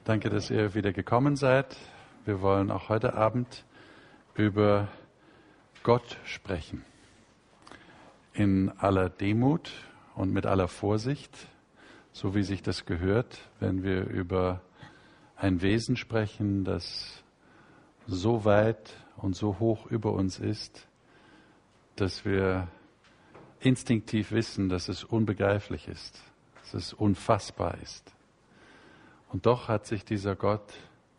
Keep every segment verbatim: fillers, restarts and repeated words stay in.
Danke, dass ihr wieder gekommen seid. Wir wollen auch heute Abend über Gott sprechen. In aller Demut und mit aller Vorsicht, so wie sich das gehört, wenn wir über ein Wesen sprechen, das so weit und so hoch über uns ist, dass wir instinktiv wissen, dass es unbegreiflich ist, dass es unfassbar ist. Und doch hat sich dieser Gott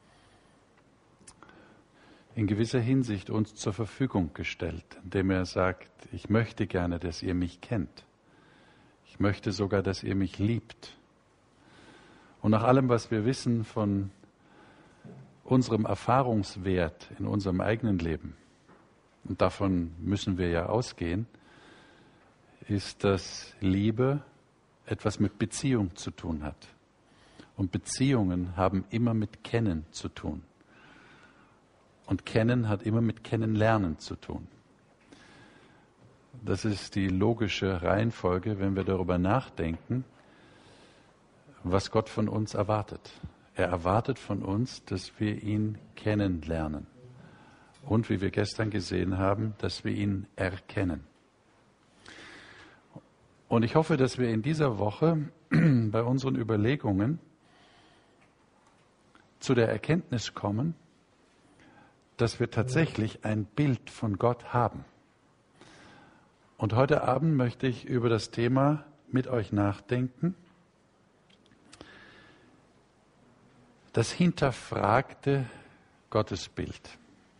in gewisser Hinsicht uns zur Verfügung gestellt, indem er sagt, ich möchte gerne, dass ihr mich kennt. Ich möchte sogar, dass ihr mich liebt. Und nach allem, was wir wissen von unserem Erfahrungswert in unserem eigenen Leben, und davon müssen wir ja ausgehen, ist, dass Liebe etwas mit Beziehung zu tun hat. Und Beziehungen haben immer mit Kennen zu tun. Und Kennen hat immer mit Kennenlernen zu tun. Das ist die logische Reihenfolge, wenn wir darüber nachdenken, was Gott von uns erwartet. Er erwartet von uns, dass wir ihn kennenlernen. Und wie wir gestern gesehen haben, dass wir ihn erkennen. Und ich hoffe, dass wir in dieser Woche bei unseren Überlegungen zu der Erkenntnis kommen, dass wir tatsächlich ein Bild von Gott haben. Und heute Abend möchte ich über das Thema mit euch nachdenken, das hinterfragte Gottesbild.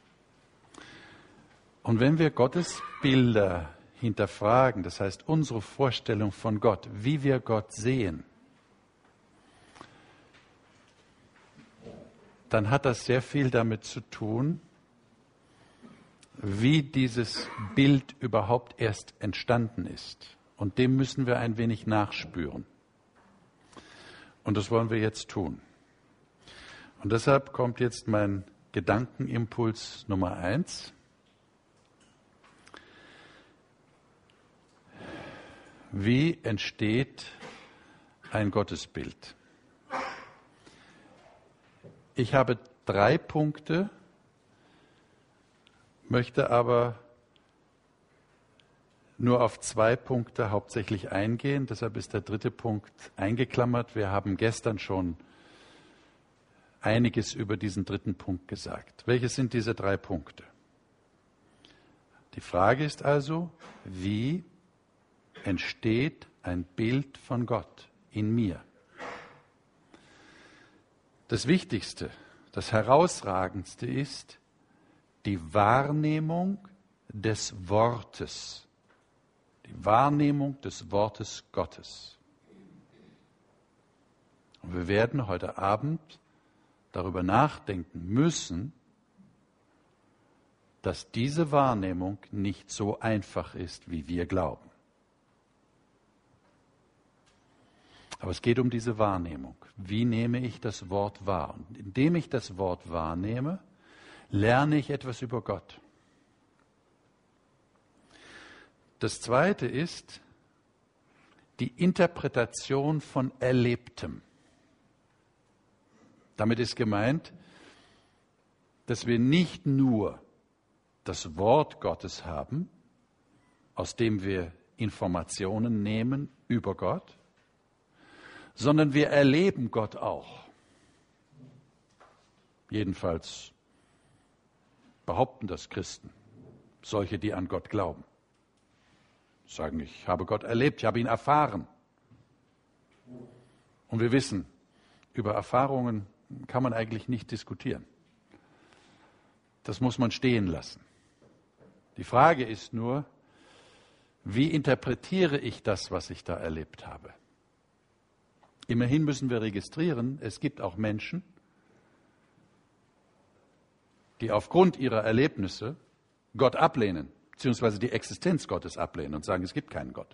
Und wenn wir Gottes Bilder hinterfragen, das heißt unsere Vorstellung von Gott, wie wir Gott sehen, dann hat das sehr viel damit zu tun, wie dieses Bild überhaupt erst entstanden ist. Und dem müssen wir ein wenig nachspüren. Und das wollen wir jetzt tun. Und deshalb kommt jetzt mein Gedankenimpuls Nummer eins. Wie entsteht ein Gottesbild? Ich habe drei Punkte, möchte aber nur auf zwei Punkte hauptsächlich eingehen. Deshalb ist der dritte Punkt eingeklammert. Wir haben gestern schon einiges über diesen dritten Punkt gesagt. Welche sind diese drei Punkte? Die Frage ist also, wie entsteht ein Bild von Gott in mir? Das Wichtigste, das Herausragendste ist die Wahrnehmung des Wortes. Die Wahrnehmung des Wortes Gottes. Und wir werden heute Abend darüber nachdenken müssen, dass diese Wahrnehmung nicht so einfach ist, wie wir glauben. Aber es geht um diese Wahrnehmung. Wie nehme ich das Wort wahr? Und indem ich das Wort wahrnehme, lerne ich etwas über Gott. Das Zweite ist die Interpretation von Erlebtem. Damit ist gemeint, dass wir nicht nur das Wort Gottes haben, aus dem wir Informationen nehmen über Gott, sondern wir erleben Gott auch. Jedenfalls behaupten das Christen, solche, die an Gott glauben. Sagen, ich habe Gott erlebt, ich habe ihn erfahren. Und wir wissen, über Erfahrungen kann man eigentlich nicht diskutieren. Das muss man stehen lassen. Die Frage ist nur, wie interpretiere ich das, was ich da erlebt habe? Immerhin müssen wir registrieren, es gibt auch Menschen, die aufgrund ihrer Erlebnisse Gott ablehnen, beziehungsweise die Existenz Gottes ablehnen und sagen, es gibt keinen Gott.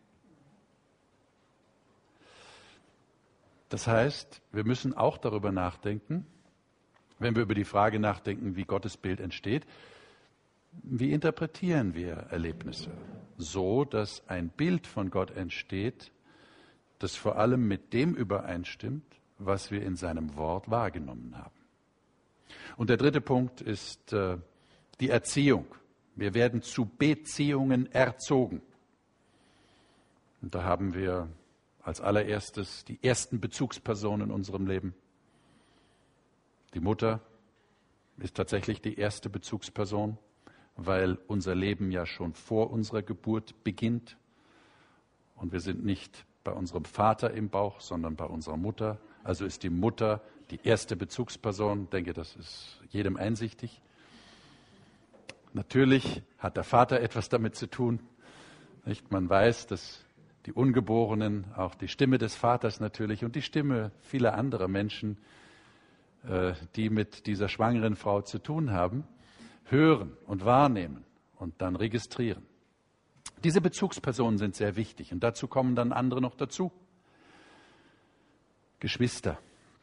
Das heißt, wir müssen auch darüber nachdenken, wenn wir über die Frage nachdenken, wie Gottes Bild entsteht, wie interpretieren wir Erlebnisse? So, dass ein Bild von Gott entsteht, das vor allem mit dem übereinstimmt, was wir in seinem Wort wahrgenommen haben. Und der dritte Punkt ist äh, die Erziehung. Wir werden zu Beziehungen erzogen. Und da haben wir als allererstes die ersten Bezugspersonen in unserem Leben. Die Mutter ist tatsächlich die erste Bezugsperson, weil unser Leben ja schon vor unserer Geburt beginnt. Und wir sind nicht bei unserem Vater im Bauch, sondern bei unserer Mutter. Also ist die Mutter die erste Bezugsperson. Ich denke, das ist jedem einsichtig. Natürlich hat der Vater etwas damit zu tun. Nicht? Man weiß, dass die Ungeborenen, auch die Stimme des Vaters natürlich und die Stimme vieler anderer Menschen, äh, die mit dieser schwangeren Frau zu tun haben, hören und wahrnehmen und dann registrieren. Diese Bezugspersonen sind sehr wichtig und dazu kommen dann andere noch dazu. Geschwister,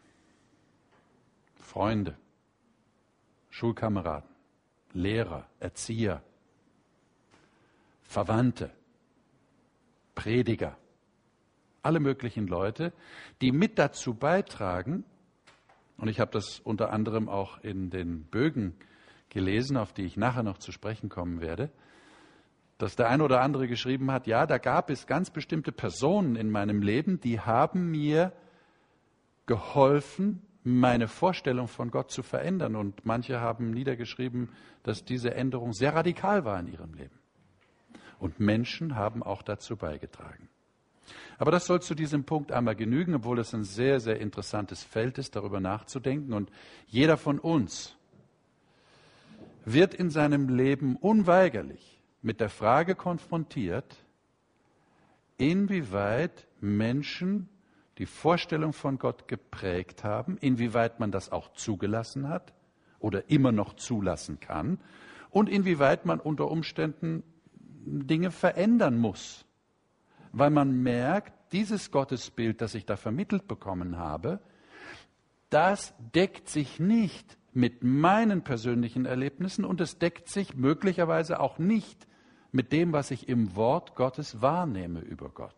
Freunde, Schulkameraden, Lehrer, Erzieher, Verwandte, Prediger, alle möglichen Leute, die mit dazu beitragen, und ich habe das unter anderem auch in den Bögen gelesen, auf die ich nachher noch zu sprechen kommen werde, dass der eine oder andere geschrieben hat, ja, da gab es ganz bestimmte Personen in meinem Leben, die haben mir geholfen, meine Vorstellung von Gott zu verändern. Und manche haben niedergeschrieben, dass diese Änderung sehr radikal war in ihrem Leben. Und Menschen haben auch dazu beigetragen. Aber das soll zu diesem Punkt einmal genügen, obwohl es ein sehr, sehr interessantes Feld ist, darüber nachzudenken. Und jeder von uns wird in seinem Leben unweigerlich mit der Frage konfrontiert, inwieweit Menschen die Vorstellung von Gott geprägt haben, inwieweit man das auch zugelassen hat oder immer noch zulassen kann und inwieweit man unter Umständen Dinge verändern muss, weil man merkt, dieses Gottesbild, das ich da vermittelt bekommen habe, das deckt sich nicht mit meinen persönlichen Erlebnissen und es deckt sich möglicherweise auch nicht mit dem, was ich im Wort Gottes wahrnehme über Gott.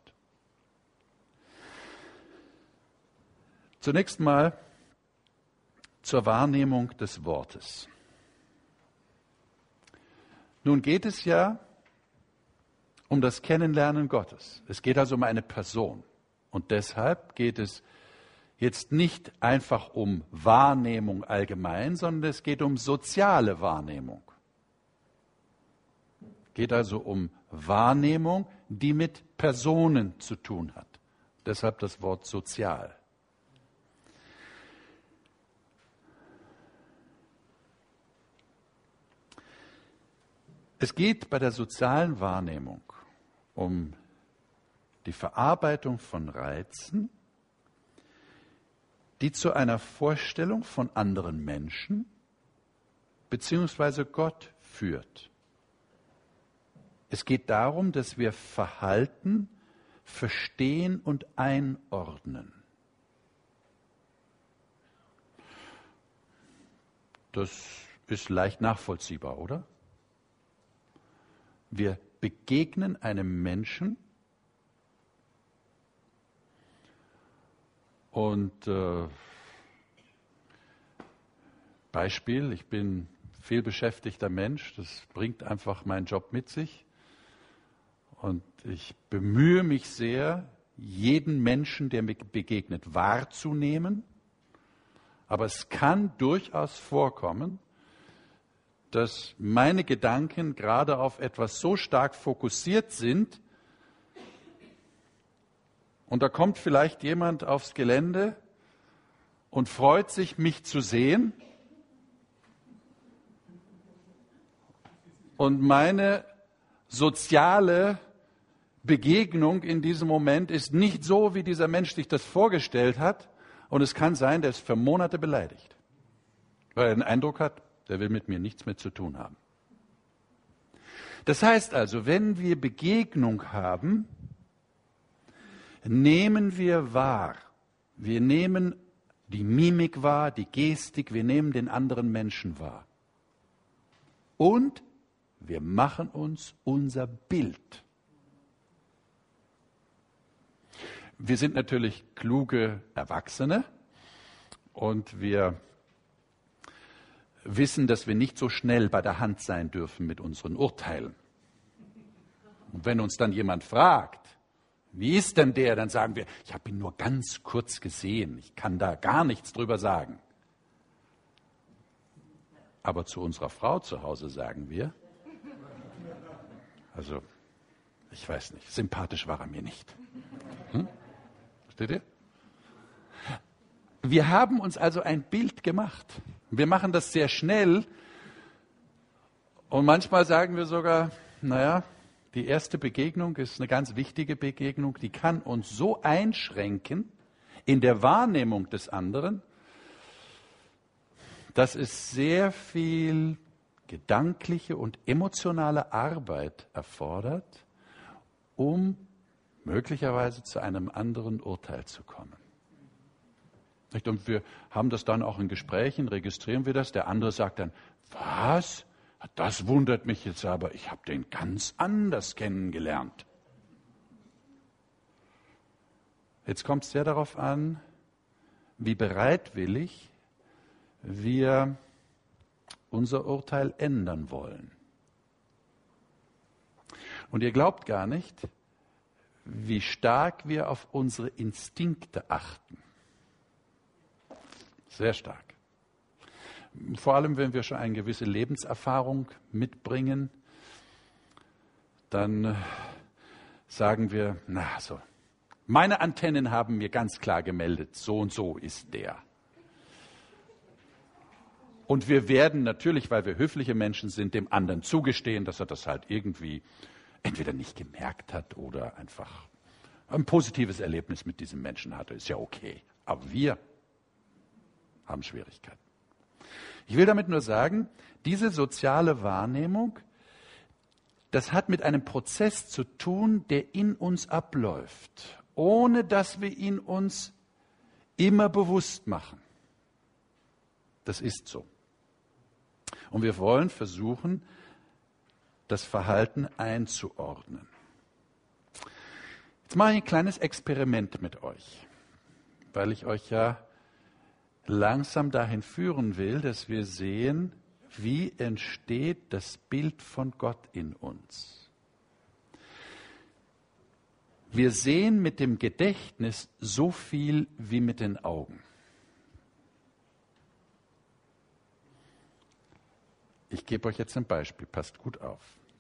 Zunächst mal zur Wahrnehmung des Wortes. Nun geht es ja um das Kennenlernen Gottes. Es geht also um eine Person. Und deshalb geht es jetzt nicht einfach um Wahrnehmung allgemein, sondern es geht um soziale Wahrnehmung. Es geht also um Wahrnehmung, die mit Personen zu tun hat. Deshalb das Wort sozial. Es geht bei der sozialen Wahrnehmung um die Verarbeitung von Reizen, die zu einer Vorstellung von anderen Menschen bzw. Gott führt. Es geht darum, dass wir Verhalten verstehen und einordnen. Das ist leicht nachvollziehbar, oder? Wir begegnen einem Menschen und äh, Beispiel, ich bin viel beschäftigter Mensch, das bringt einfach meinen Job mit sich und ich bemühe mich sehr, jeden Menschen, der mir begegnet, wahrzunehmen, aber es kann durchaus vorkommen, dass meine Gedanken gerade auf etwas so stark fokussiert sind und da kommt vielleicht jemand aufs Gelände und freut sich, mich zu sehen und meine soziale Begegnung in diesem Moment ist nicht so, wie dieser Mensch sich das vorgestellt hat und es kann sein, der ist für Monate beleidigt, weil er den Eindruck hat, der will mit mir nichts mehr zu tun haben. Das heißt also, wenn wir Begegnung haben, nehmen wir wahr. Wir nehmen die Mimik wahr, die Gestik, wir nehmen den anderen Menschen wahr. Und wir machen uns unser Bild. Wir sind natürlich kluge Erwachsene Und wir wissen, dass wir nicht so schnell bei der Hand sein dürfen mit unseren Urteilen. Und wenn uns dann jemand fragt, wie ist denn der, dann sagen wir, ich habe ihn nur ganz kurz gesehen, ich kann da gar nichts drüber sagen. Aber zu unserer Frau zu Hause sagen wir, also, ich weiß nicht, sympathisch war er mir nicht. Hm? Versteht ihr? Wir haben uns also ein Bild gemacht. Wir machen das sehr schnell und manchmal sagen wir sogar, naja, die erste Begegnung ist eine ganz wichtige Begegnung, die kann uns so einschränken in der Wahrnehmung des anderen, dass es sehr viel gedankliche und emotionale Arbeit erfordert, um möglicherweise zu einem anderen Urteil zu kommen. Und wir haben das dann auch in Gesprächen, registrieren wir das, der andere sagt dann, was? Das wundert mich jetzt aber, ich habe den ganz anders kennengelernt. Jetzt kommt es sehr darauf an, wie bereitwillig wir unser Urteil ändern wollen. Und ihr glaubt gar nicht, wie stark wir auf unsere Instinkte achten. Sehr stark. Vor allem, wenn wir schon eine gewisse Lebenserfahrung mitbringen, dann sagen wir, na so, meine Antennen haben mir ganz klar gemeldet, so und so ist der. Und wir werden natürlich, weil wir höfliche Menschen sind, dem anderen zugestehen, dass er das halt irgendwie entweder nicht gemerkt hat oder einfach ein positives Erlebnis mit diesem Menschen hatte. Ist ja okay. Aber wir haben Schwierigkeiten. Ich will damit nur sagen, diese soziale Wahrnehmung, das hat mit einem Prozess zu tun, der in uns abläuft, ohne dass wir ihn uns immer bewusst machen. Das ist so. Und wir wollen versuchen, das Verhalten einzuordnen. Jetzt mache ich ein kleines Experiment mit euch, weil ich euch ja langsam dahin führen will, dass wir sehen, wie entsteht das Bild von Gott in uns. Wir sehen mit dem Gedächtnis so viel wie mit den Augen. Ich gebe euch jetzt ein Beispiel, passt gut auf.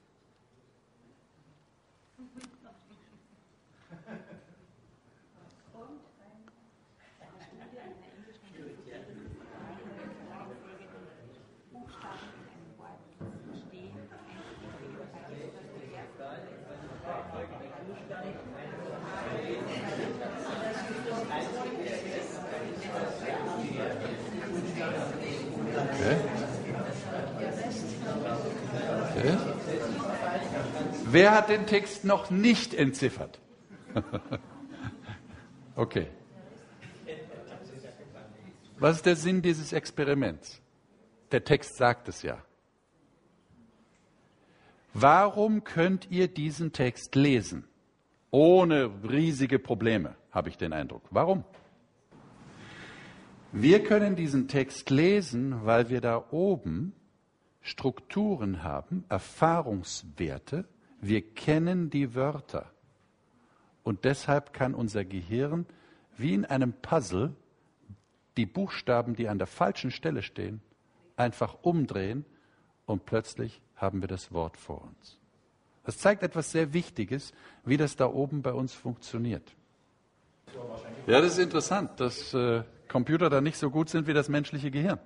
Okay. Okay. Wer hat den Text noch nicht entziffert? Okay. Was ist der Sinn dieses Experiments? Der Text sagt es ja. Warum könnt ihr diesen Text lesen? Ohne riesige Probleme, habe ich den Eindruck. Warum? Wir können diesen Text lesen, weil wir da oben Strukturen haben, Erfahrungswerte. Wir kennen die Wörter. Und deshalb kann unser Gehirn wie in einem Puzzle die Buchstaben, die an der falschen Stelle stehen, einfach umdrehen und plötzlich haben wir das Wort vor uns. Das zeigt etwas sehr Wichtiges, wie das da oben bei uns funktioniert. Ja, das ist interessant, dass äh, Computer da nicht so gut sind wie das menschliche Gehirn.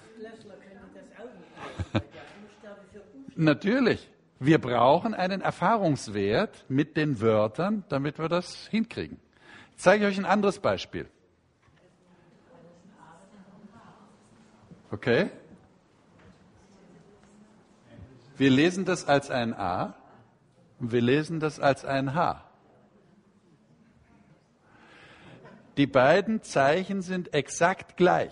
Natürlich. Wir brauchen einen Erfahrungswert mit den Wörtern, damit wir das hinkriegen. Ich zeige euch ein anderes Beispiel. Okay? Wir lesen das als ein A und wir lesen das als ein H. Die beiden Zeichen sind exakt gleich.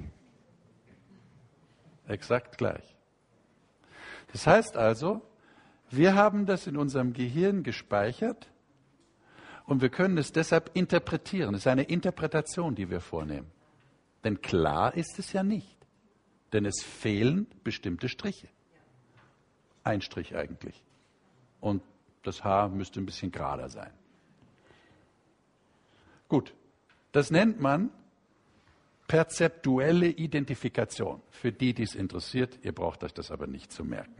Exakt gleich. Das heißt also, wir haben das in unserem Gehirn gespeichert und wir können es deshalb interpretieren. Es ist eine Interpretation, die wir vornehmen. Denn klar ist es ja nicht. Denn es fehlen bestimmte Striche. Ein Strich eigentlich. Und das Haar müsste ein bisschen gerader sein. Gut, das nennt man perzeptuelle Identifikation. Für die, die es interessiert, ihr braucht euch das aber nicht zu merken.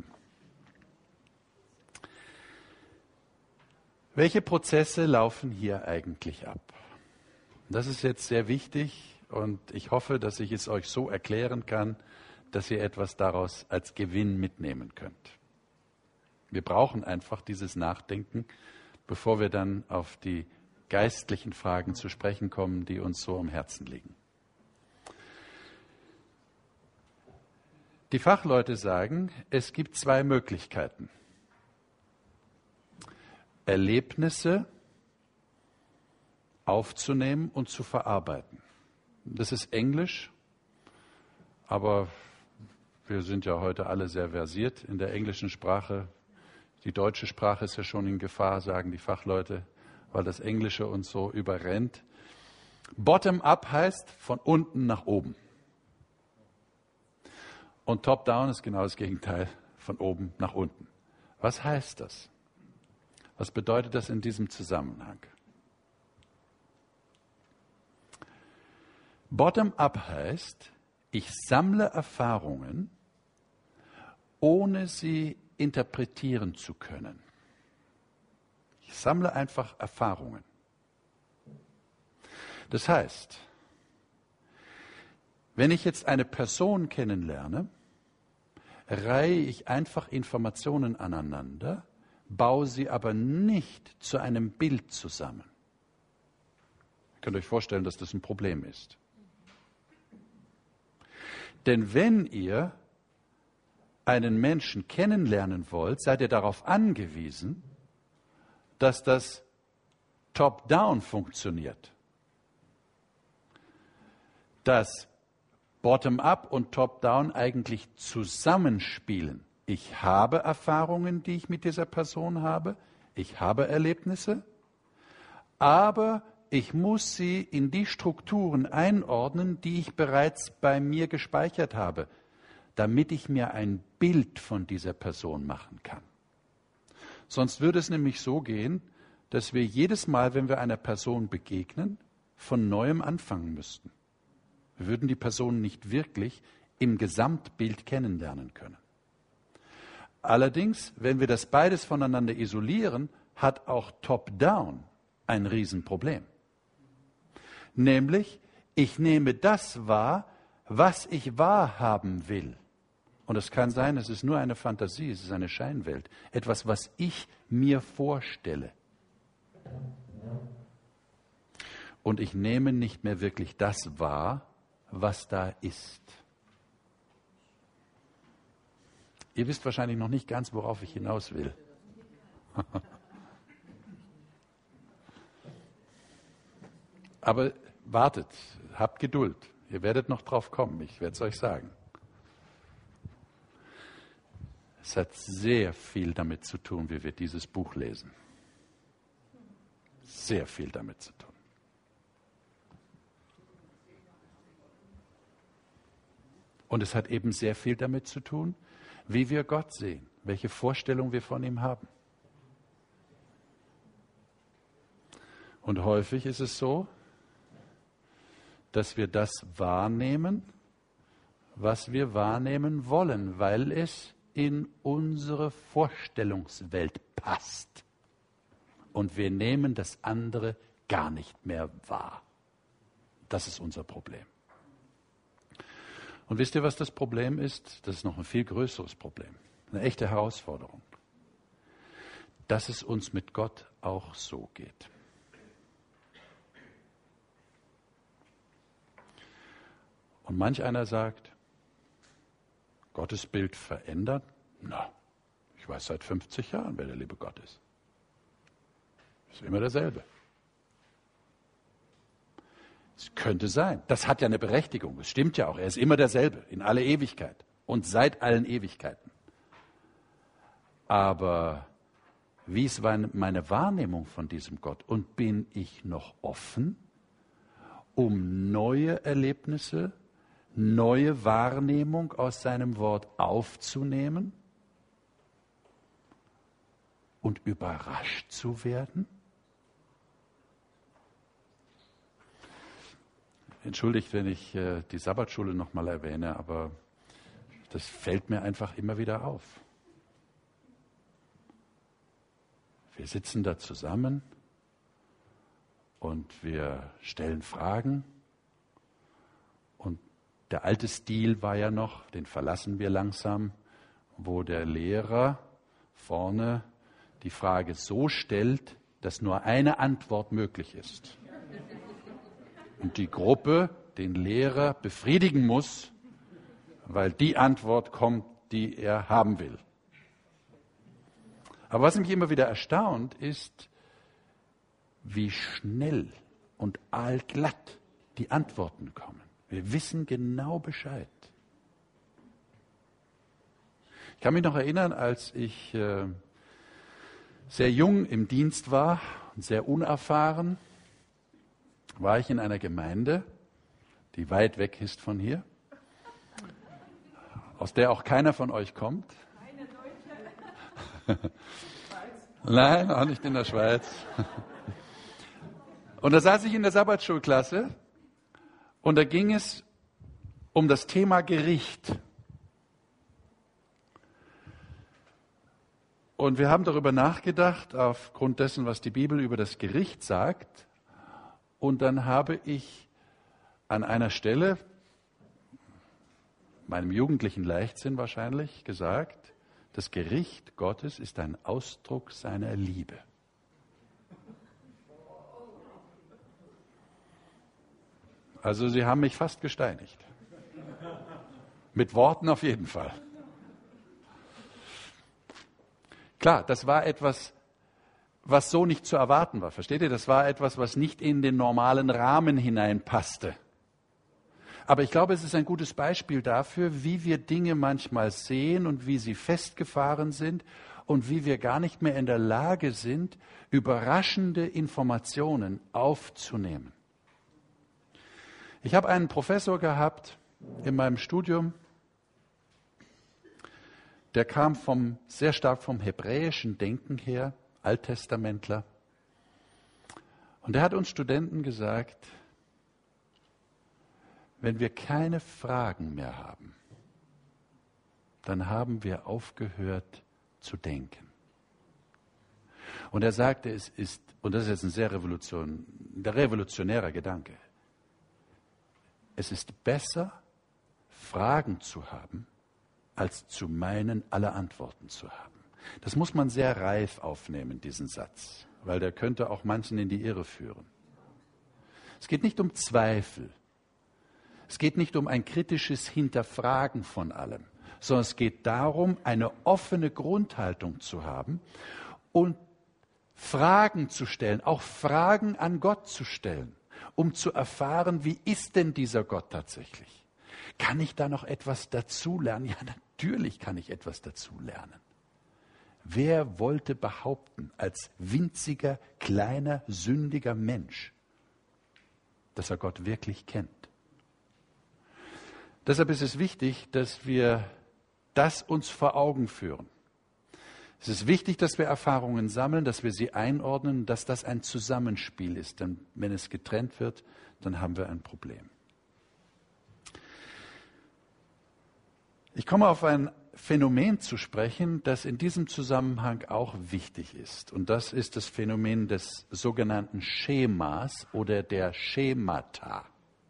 Welche Prozesse laufen hier eigentlich ab? Das ist jetzt sehr wichtig und ich hoffe, dass ich es euch so erklären kann, dass ihr etwas daraus als Gewinn mitnehmen könnt. Wir brauchen einfach dieses Nachdenken, bevor wir dann auf die geistlichen Fragen zu sprechen kommen, die uns so am Herzen liegen. Die Fachleute sagen, es gibt zwei Möglichkeiten. Erlebnisse aufzunehmen und zu verarbeiten. Das ist Englisch, aber wir sind ja heute alle sehr versiert in der englischen Sprache. Die deutsche Sprache ist ja schon in Gefahr, sagen die Fachleute, weil das Englische uns so überrennt. Bottom-up heißt von unten nach oben. Und Top-down ist genau das Gegenteil, von oben nach unten. Was heißt das? Was bedeutet das in diesem Zusammenhang? Bottom-up heißt, ich sammle Erfahrungen, ohne sie interpretieren zu können. Ich sammle einfach Erfahrungen. Das heißt, wenn ich jetzt eine Person kennenlerne, reihe ich einfach Informationen aneinander, baue sie aber nicht zu einem Bild zusammen. Ihr könnt euch vorstellen, dass das ein Problem ist. Denn wenn ihr einen Menschen kennenlernen wollt, seid ihr darauf angewiesen, dass das top-down funktioniert. Dass bottom-up und top-down eigentlich zusammenspielen. Ich habe Erfahrungen, die ich mit dieser Person habe. Ich habe Erlebnisse. Aber ich muss sie in die Strukturen einordnen, die ich bereits bei mir gespeichert habe, damit ich mir ein Bild von dieser Person machen kann. Sonst würde es nämlich so gehen, dass wir jedes Mal, wenn wir einer Person begegnen, von Neuem anfangen müssten. Wir würden die Person nicht wirklich im Gesamtbild kennenlernen können. Allerdings, wenn wir das beides voneinander isolieren, hat auch Top-Down ein Riesenproblem. Nämlich, ich nehme das wahr, was ich wahrhaben will. Und es kann sein, es ist nur eine Fantasie, es ist eine Scheinwelt. Etwas, was ich mir vorstelle. Und ich nehme nicht mehr wirklich das wahr, was da ist. Ihr wisst wahrscheinlich noch nicht ganz, worauf ich hinaus will. Aber wartet, habt Geduld. Ihr werdet noch drauf kommen, ich werde es euch sagen. Es hat sehr viel damit zu tun, wie wir dieses Buch lesen. Sehr viel damit zu tun. Und es hat eben sehr viel damit zu tun, wie wir Gott sehen, welche Vorstellung wir von ihm haben. Und häufig ist es so, dass wir das wahrnehmen, was wir wahrnehmen wollen, weil es in unsere Vorstellungswelt passt. Und wir nehmen das andere gar nicht mehr wahr. Das ist unser Problem. Und wisst ihr, was das Problem ist? Das ist noch ein viel größeres Problem. Eine echte Herausforderung. Dass es uns mit Gott auch so geht. Und manch einer sagt, Gottes Bild verändert? Na, ich weiß seit fünfzig Jahren, wer der liebe Gott ist. Ist immer derselbe. Es könnte sein. Das hat ja eine Berechtigung. Es stimmt ja auch. Er ist immer derselbe, in alle Ewigkeit und seit allen Ewigkeiten. Aber wie ist meine Wahrnehmung von diesem Gott? Und bin ich noch offen? um neue Erlebnisse, neue Wahrnehmung aus seinem Wort aufzunehmen und überrascht zu werden? Entschuldigt, wenn ich äh, die Sabbatschule nochmal erwähne, aber das fällt mir einfach immer wieder auf. Wir sitzen da zusammen und wir stellen Fragen. Und der alte Stil war ja noch, den verlassen wir langsam, wo der Lehrer vorne die Frage so stellt, dass nur eine Antwort möglich ist. Und die Gruppe den Lehrer befriedigen muss, weil die Antwort kommt, die er haben will. Aber was mich immer wieder erstaunt, ist, wie schnell und allglatt die Antworten kommen. Wir wissen genau Bescheid. Ich kann mich noch erinnern, als ich äh, sehr jung im Dienst war und sehr unerfahren, war ich in einer Gemeinde, die weit weg ist von hier, aus der auch keiner von euch kommt. Keine Deutsche. Nein, auch nicht in der Schweiz. Und da saß ich in der Sabbatschulklasse und da ging es um das Thema Gericht. Und wir haben darüber nachgedacht, aufgrund dessen, was die Bibel über das Gericht sagt. Und dann habe ich an einer Stelle, meinem jugendlichen Leichtsinn wahrscheinlich, gesagt, das Gericht Gottes ist ein Ausdruck seiner Liebe. Also sie haben mich fast gesteinigt. Mit Worten auf jeden Fall. Klar, das war etwas, was so nicht zu erwarten war. Versteht ihr? Das war etwas, was nicht in den normalen Rahmen hineinpasste. Aber ich glaube, es ist ein gutes Beispiel dafür, wie wir Dinge manchmal sehen und wie sie festgefahren sind und wie wir gar nicht mehr in der Lage sind, überraschende Informationen aufzunehmen. Ich habe einen Professor gehabt in meinem Studium, der kam vom, sehr stark vom hebräischen Denken her, Alttestamentler. Und er hat uns Studenten gesagt, wenn wir keine Fragen mehr haben, dann haben wir aufgehört zu denken. Und er sagte, es ist, und das ist jetzt ein sehr revolution, der revolutionärer Gedanke, es ist besser, Fragen zu haben, als zu meinen, alle Antworten zu haben. Das muss man sehr reif aufnehmen, diesen Satz, weil der könnte auch manchen in die Irre führen. Es geht nicht um Zweifel. Es geht nicht um ein kritisches Hinterfragen von allem, sondern es geht darum, eine offene Grundhaltung zu haben und Fragen zu stellen, auch Fragen an Gott zu stellen, um zu erfahren, wie ist denn dieser Gott tatsächlich? Kann ich da noch etwas dazulernen? Ja, natürlich kann ich etwas dazulernen. Wer wollte behaupten, als winziger, kleiner, sündiger Mensch, dass er Gott wirklich kennt? Deshalb ist es wichtig, dass wir das uns vor Augen führen. Es ist wichtig, dass wir Erfahrungen sammeln, dass wir sie einordnen, dass das ein Zusammenspiel ist. Denn wenn es getrennt wird, dann haben wir ein Problem. Ich komme auf ein Phänomen zu sprechen, das in diesem Zusammenhang auch wichtig ist. Und das ist das Phänomen des sogenannten Schemas oder der Schemata.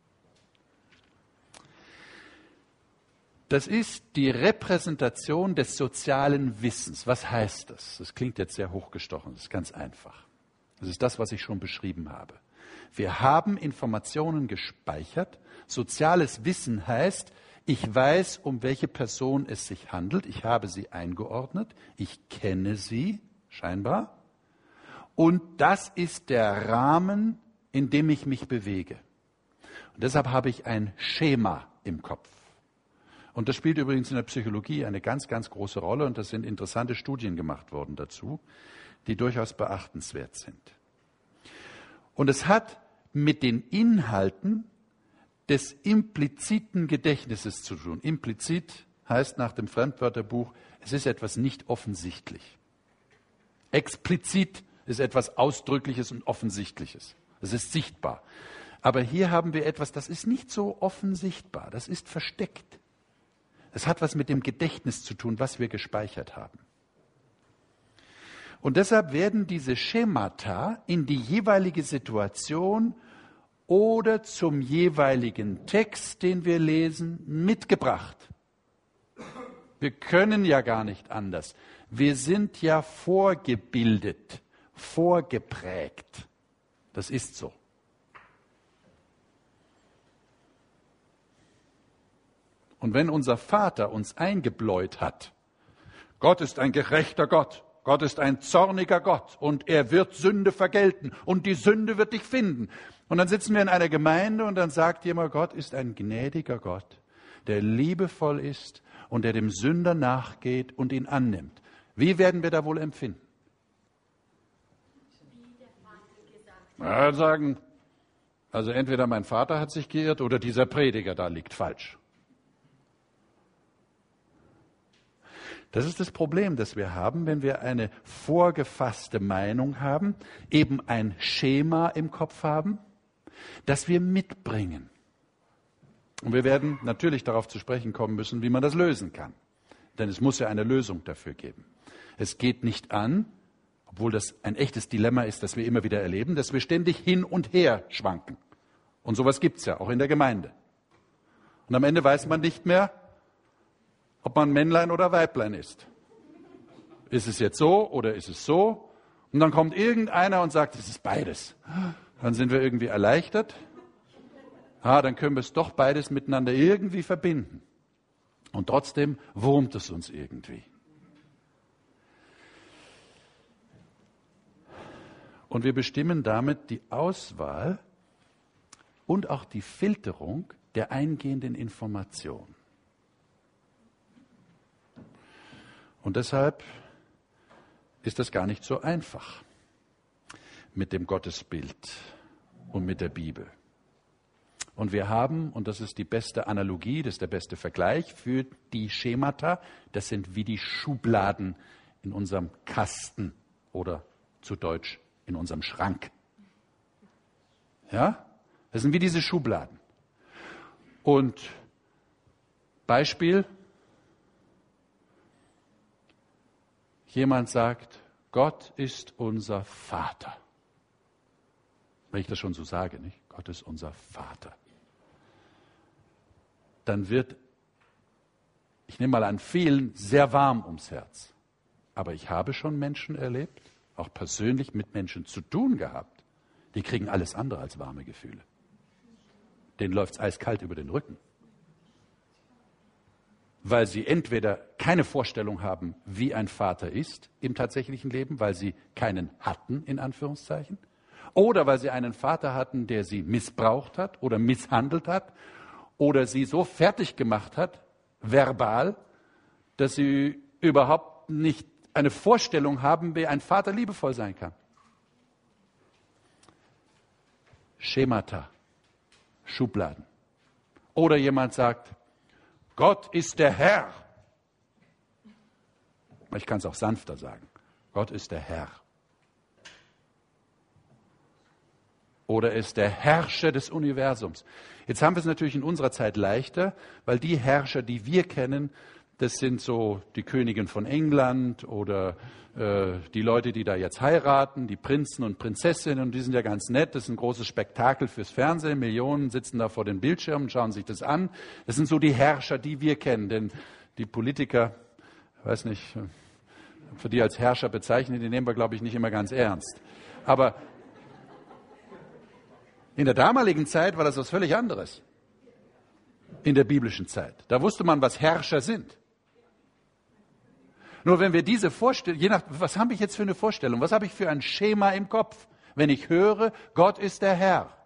Das ist die Repräsentation des sozialen Wissens. Was heißt das? Das klingt jetzt sehr hochgestochen, das ist ganz einfach. Das ist das, was ich schon beschrieben habe. Wir haben Informationen gespeichert. Soziales Wissen heißt, ich weiß, um welche Person es sich handelt. Ich habe sie eingeordnet. Ich kenne sie, scheinbar. Und das ist der Rahmen, in dem ich mich bewege. Und deshalb habe ich ein Schema im Kopf. Und das spielt übrigens in der Psychologie eine ganz, ganz große Rolle. Und das sind interessante Studien gemacht worden dazu, die durchaus beachtenswert sind. Und es hat mit den Inhalten des impliziten Gedächtnisses zu tun. Implizit heißt nach dem Fremdwörterbuch, es ist etwas nicht offensichtlich. Explizit ist etwas Ausdrückliches und Offensichtliches. Es ist sichtbar. Aber hier haben wir etwas, das ist nicht so offensichtbar, das ist versteckt. Es hat was mit dem Gedächtnis zu tun, was wir gespeichert haben. Und deshalb werden diese Schemata in die jeweilige Situation oder zum jeweiligen Text, den wir lesen, mitgebracht. Wir können ja gar nicht anders. Wir sind ja vorgebildet, vorgeprägt. Das ist so. Und wenn unser Vater uns eingebläut hat, Gott ist ein gerechter Gott, Gott ist ein zorniger Gott und er wird Sünde vergelten und die Sünde wird dich finden. Und dann sitzen wir in einer Gemeinde und dann sagt jemand, Gott ist ein gnädiger Gott, der liebevoll ist und der dem Sünder nachgeht und ihn annimmt. Wie werden wir da wohl empfinden? Ja, sagen, also entweder mein Vater hat sich geirrt oder dieser Prediger da liegt falsch. Das ist das Problem, das wir haben, wenn wir eine vorgefasste Meinung haben, eben ein Schema im Kopf haben, das wir mitbringen. Und wir werden natürlich darauf zu sprechen kommen müssen, wie man das lösen kann. Denn es muss ja eine Lösung dafür geben. Es geht nicht an, obwohl das ein echtes Dilemma ist, das wir immer wieder erleben, dass wir ständig hin und her schwanken. Und sowas gibt es ja auch in der Gemeinde. Und am Ende weiß man nicht mehr, ob man Männlein oder Weiblein ist. Ist es jetzt so oder ist es so? Und dann kommt irgendeiner und sagt, es ist beides. Dann sind wir irgendwie erleichtert. Ah, dann können wir es doch beides miteinander irgendwie verbinden. Und trotzdem wurmt es uns irgendwie. Und wir bestimmen damit die Auswahl und auch die Filterung der eingehenden Information. Und deshalb ist das gar nicht so einfach mit dem Gottesbild und mit der Bibel. Und wir haben, und das ist die beste Analogie, das ist der beste Vergleich für die Schemata, das sind wie die Schubladen in unserem Kasten oder zu Deutsch in unserem Schrank. Ja, das sind wie diese Schubladen. Und Beispiel, jemand sagt, Gott ist unser Vater. Wenn ich das schon so sage, nicht? Gott ist unser Vater. Dann wird, ich nehme mal an, vielen sehr warm ums Herz. Aber ich habe schon Menschen erlebt, auch persönlich mit Menschen zu tun gehabt, die kriegen alles andere als warme Gefühle. Denen läuft es eiskalt über den Rücken. Weil sie entweder keine Vorstellung haben, wie ein Vater ist im tatsächlichen Leben, weil sie keinen hatten, in Anführungszeichen, oder weil sie einen Vater hatten, der sie missbraucht hat oder misshandelt hat oder sie so fertig gemacht hat, verbal, dass sie überhaupt nicht eine Vorstellung haben, wie ein Vater liebevoll sein kann. Schemata, Schubladen. Oder jemand sagt, Gott ist der Herr. Ich kann es auch sanfter sagen. Gott ist der Herr. Oder er ist der Herrscher des Universums. Jetzt haben wir es natürlich in unserer Zeit leichter, weil die Herrscher, die wir kennen, das sind so die Königin von England oder äh, die Leute, die da jetzt heiraten, die Prinzen und Prinzessinnen, und die sind ja ganz nett. Das ist ein großes Spektakel fürs Fernsehen. Millionen sitzen da vor den Bildschirmen, schauen sich das an. Das sind so die Herrscher, die wir kennen. Denn die Politiker, ich weiß nicht, für die als Herrscher bezeichnen, die nehmen wir, glaube ich, nicht immer ganz ernst. Aber in der damaligen Zeit war das was völlig anderes. In der biblischen Zeit. Da wusste man, was Herrscher sind. Nur wenn wir diese Vorstellung, je nach, was habe ich jetzt für eine Vorstellung, was habe ich für ein Schema im Kopf, wenn ich höre, Gott ist der Herr.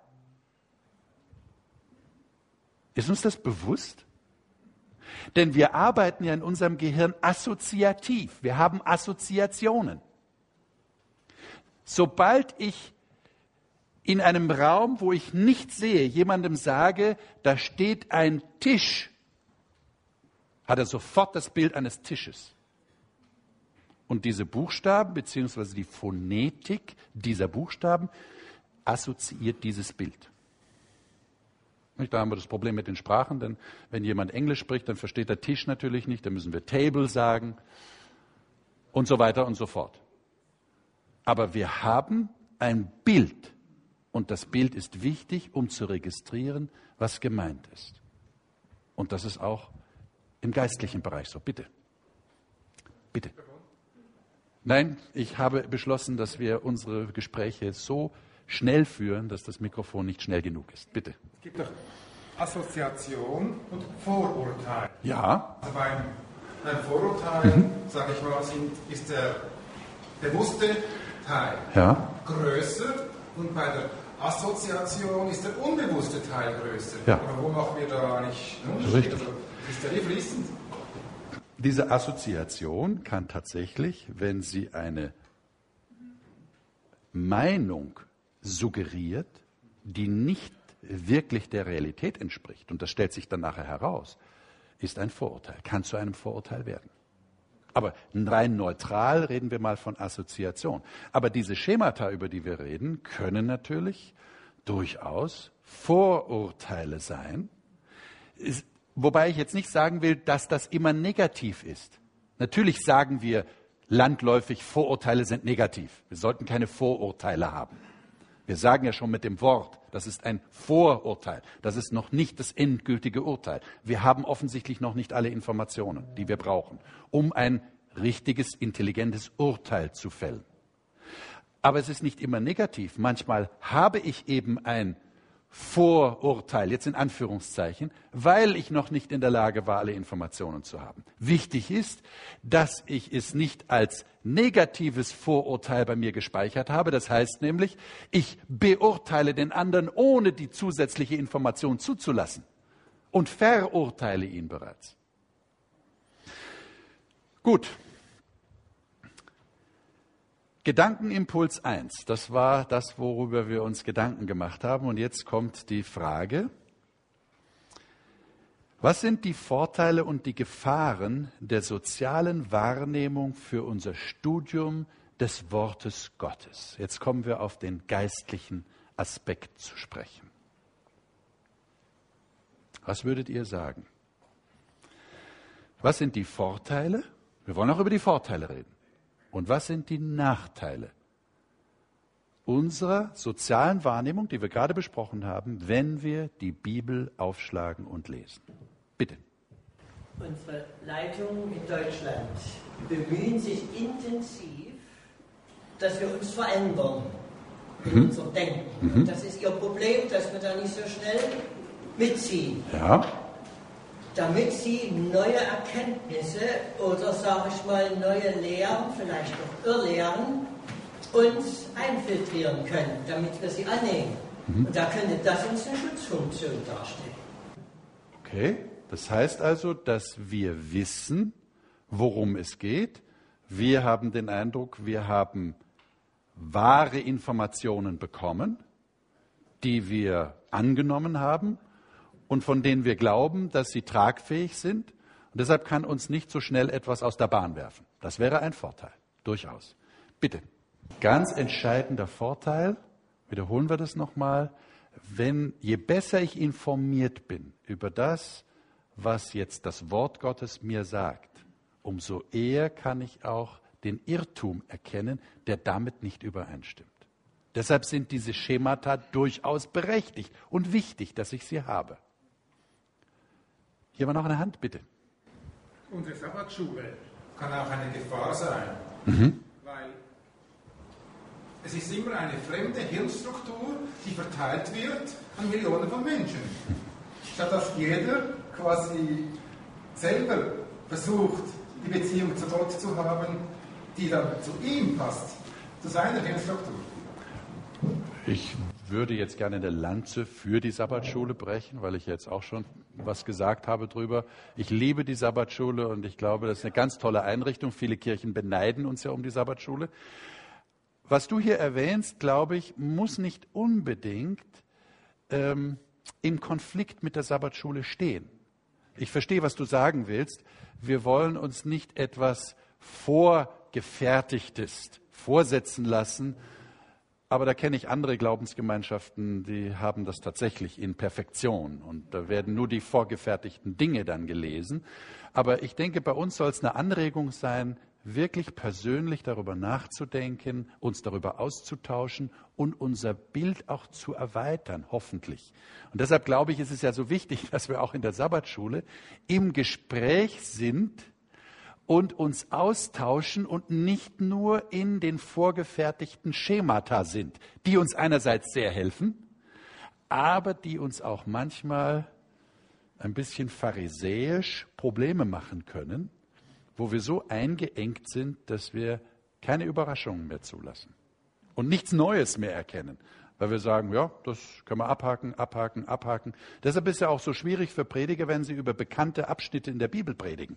Ist uns das bewusst? Denn wir arbeiten ja in unserem Gehirn assoziativ. Wir haben Assoziationen. Sobald ich in einem Raum, wo ich nichts sehe, jemandem sage, da steht ein Tisch, hat er sofort das Bild eines Tisches. Und diese Buchstaben bzw. die Phonetik dieser Buchstaben assoziiert dieses Bild. Da haben wir das Problem mit den Sprachen, denn wenn jemand Englisch spricht, dann versteht der Tisch natürlich nicht, dann müssen wir Table sagen und so weiter und so fort. Aber wir haben ein Bild und das Bild ist wichtig, um zu registrieren, was gemeint ist. Und das ist auch im geistlichen Bereich so. Bitte. Bitte. Nein, ich habe beschlossen, dass wir unsere Gespräche so schnell führen, dass das Mikrofon nicht schnell genug ist. Bitte. Es gibt doch Assoziation und Vorurteil. Ja. Also beim, beim Vorurteil, mhm. sage ich mal, sind, ist der bewusste Teil ja. größer und bei der Assoziation ist der unbewusste Teil größer. Ja. Aber wo machen wir da eigentlich einen Unterschied? Richtig. Also, ist der hier fließend? Diese Assoziation kann tatsächlich, wenn sie eine Meinung suggeriert, die nicht wirklich der Realität entspricht, und das stellt sich dann nachher heraus, ist ein Vorurteil, kann zu einem Vorurteil werden. Aber rein neutral reden wir mal von Assoziation. Aber diese Schemata, über die wir reden, können natürlich durchaus Vorurteile sein, ist, wobei ich jetzt nicht sagen will, dass das immer negativ ist. Natürlich sagen wir landläufig, Vorurteile sind negativ. Wir sollten keine Vorurteile haben. Wir sagen ja schon mit dem Wort, das ist ein Vorurteil. Das ist noch nicht das endgültige Urteil. Wir haben offensichtlich noch nicht alle Informationen, die wir brauchen, um ein richtiges, intelligentes Urteil zu fällen. Aber es ist nicht immer negativ. Manchmal habe ich eben ein Vorurteil, jetzt in Anführungszeichen, weil ich noch nicht in der Lage war, alle Informationen zu haben. Wichtig ist, dass ich es nicht als negatives Vorurteil bei mir gespeichert habe. Das heißt nämlich, ich beurteile den anderen, ohne die zusätzliche Information zuzulassen und verurteile ihn bereits. Gut. Gedankenimpuls eins, das war das, worüber wir uns Gedanken gemacht haben. Und jetzt kommt die Frage, was sind die Vorteile und die Gefahren der sozialen Wahrnehmung für unser Studium des Wortes Gottes? Jetzt kommen wir auf den geistlichen Aspekt zu sprechen. Was würdet ihr sagen? Was sind die Vorteile? Wir wollen auch über die Vorteile reden. Und was sind die Nachteile unserer sozialen Wahrnehmung, die wir gerade besprochen haben, wenn wir die Bibel aufschlagen und lesen? Bitte. Unsere Leitungen in Deutschland bemühen sich intensiv, dass wir uns verändern in mhm. unserem Denken. Mhm. Das ist ihr Problem, dass wir da nicht so schnell mitziehen. Ja. Damit sie neue Erkenntnisse oder, sage ich mal, neue Lehren, vielleicht auch Irrlehren, uns einfiltrieren können, damit wir sie annehmen. Mhm. Und da könnte das uns eine Schutzfunktion darstellen. Okay, das heißt also, dass wir wissen, worum es geht. Wir haben den Eindruck, wir haben wahre Informationen bekommen, die wir angenommen haben und von denen wir glauben, dass sie tragfähig sind. Und deshalb kann uns nicht so schnell etwas aus der Bahn werfen. Das wäre ein Vorteil, durchaus. Bitte. Ganz entscheidender Vorteil, wiederholen wir das nochmal, wenn, je besser ich informiert bin über das, was jetzt das Wort Gottes mir sagt, umso eher kann ich auch den Irrtum erkennen, der damit nicht übereinstimmt. Deshalb sind diese Schemata durchaus berechtigt und wichtig, dass ich sie habe. Hier war noch eine Hand, bitte. Unsere Sabbatschule kann auch eine Gefahr sein, mhm. weil es ist immer eine fremde Hirnstruktur, die verteilt wird an Millionen von Menschen. Statt dass jeder quasi selber versucht, die Beziehung zu Gott zu haben, die dann zu ihm passt, zu seiner Hirnstruktur. Ich würde jetzt gerne eine Lanze für die Sabbatschule brechen, weil ich jetzt auch schon was gesagt habe drüber. Ich liebe die Sabbatschule und ich glaube, das ist eine ganz tolle Einrichtung. Viele Kirchen beneiden uns ja um die Sabbatschule. was du hier erwähnst, glaube ich, muss nicht unbedingt ähm, im Konflikt mit der Sabbatschule stehen. Ich verstehe, was du sagen willst. Wir wollen uns nicht etwas Vorgefertigtes vorsetzen lassen, aber da kenne ich andere Glaubensgemeinschaften, die haben das tatsächlich in Perfektion und da werden nur die vorgefertigten Dinge dann gelesen. Aber ich denke, bei uns soll es eine Anregung sein, wirklich persönlich darüber nachzudenken, uns darüber auszutauschen und unser Bild auch zu erweitern, hoffentlich. Und deshalb glaube ich, ist es ja so wichtig, dass wir auch in der Sabbatschule im Gespräch sind und uns austauschen und nicht nur in den vorgefertigten Schemata sind, die uns einerseits sehr helfen, aber die uns auch manchmal ein bisschen pharisäisch Probleme machen können, wo wir so eingeengt sind, dass wir keine Überraschungen mehr zulassen und nichts Neues mehr erkennen, weil wir sagen, ja, das können wir abhaken, abhaken, abhaken. Deshalb ist es ja auch so schwierig für Prediger, wenn sie über bekannte Abschnitte in der Bibel predigen.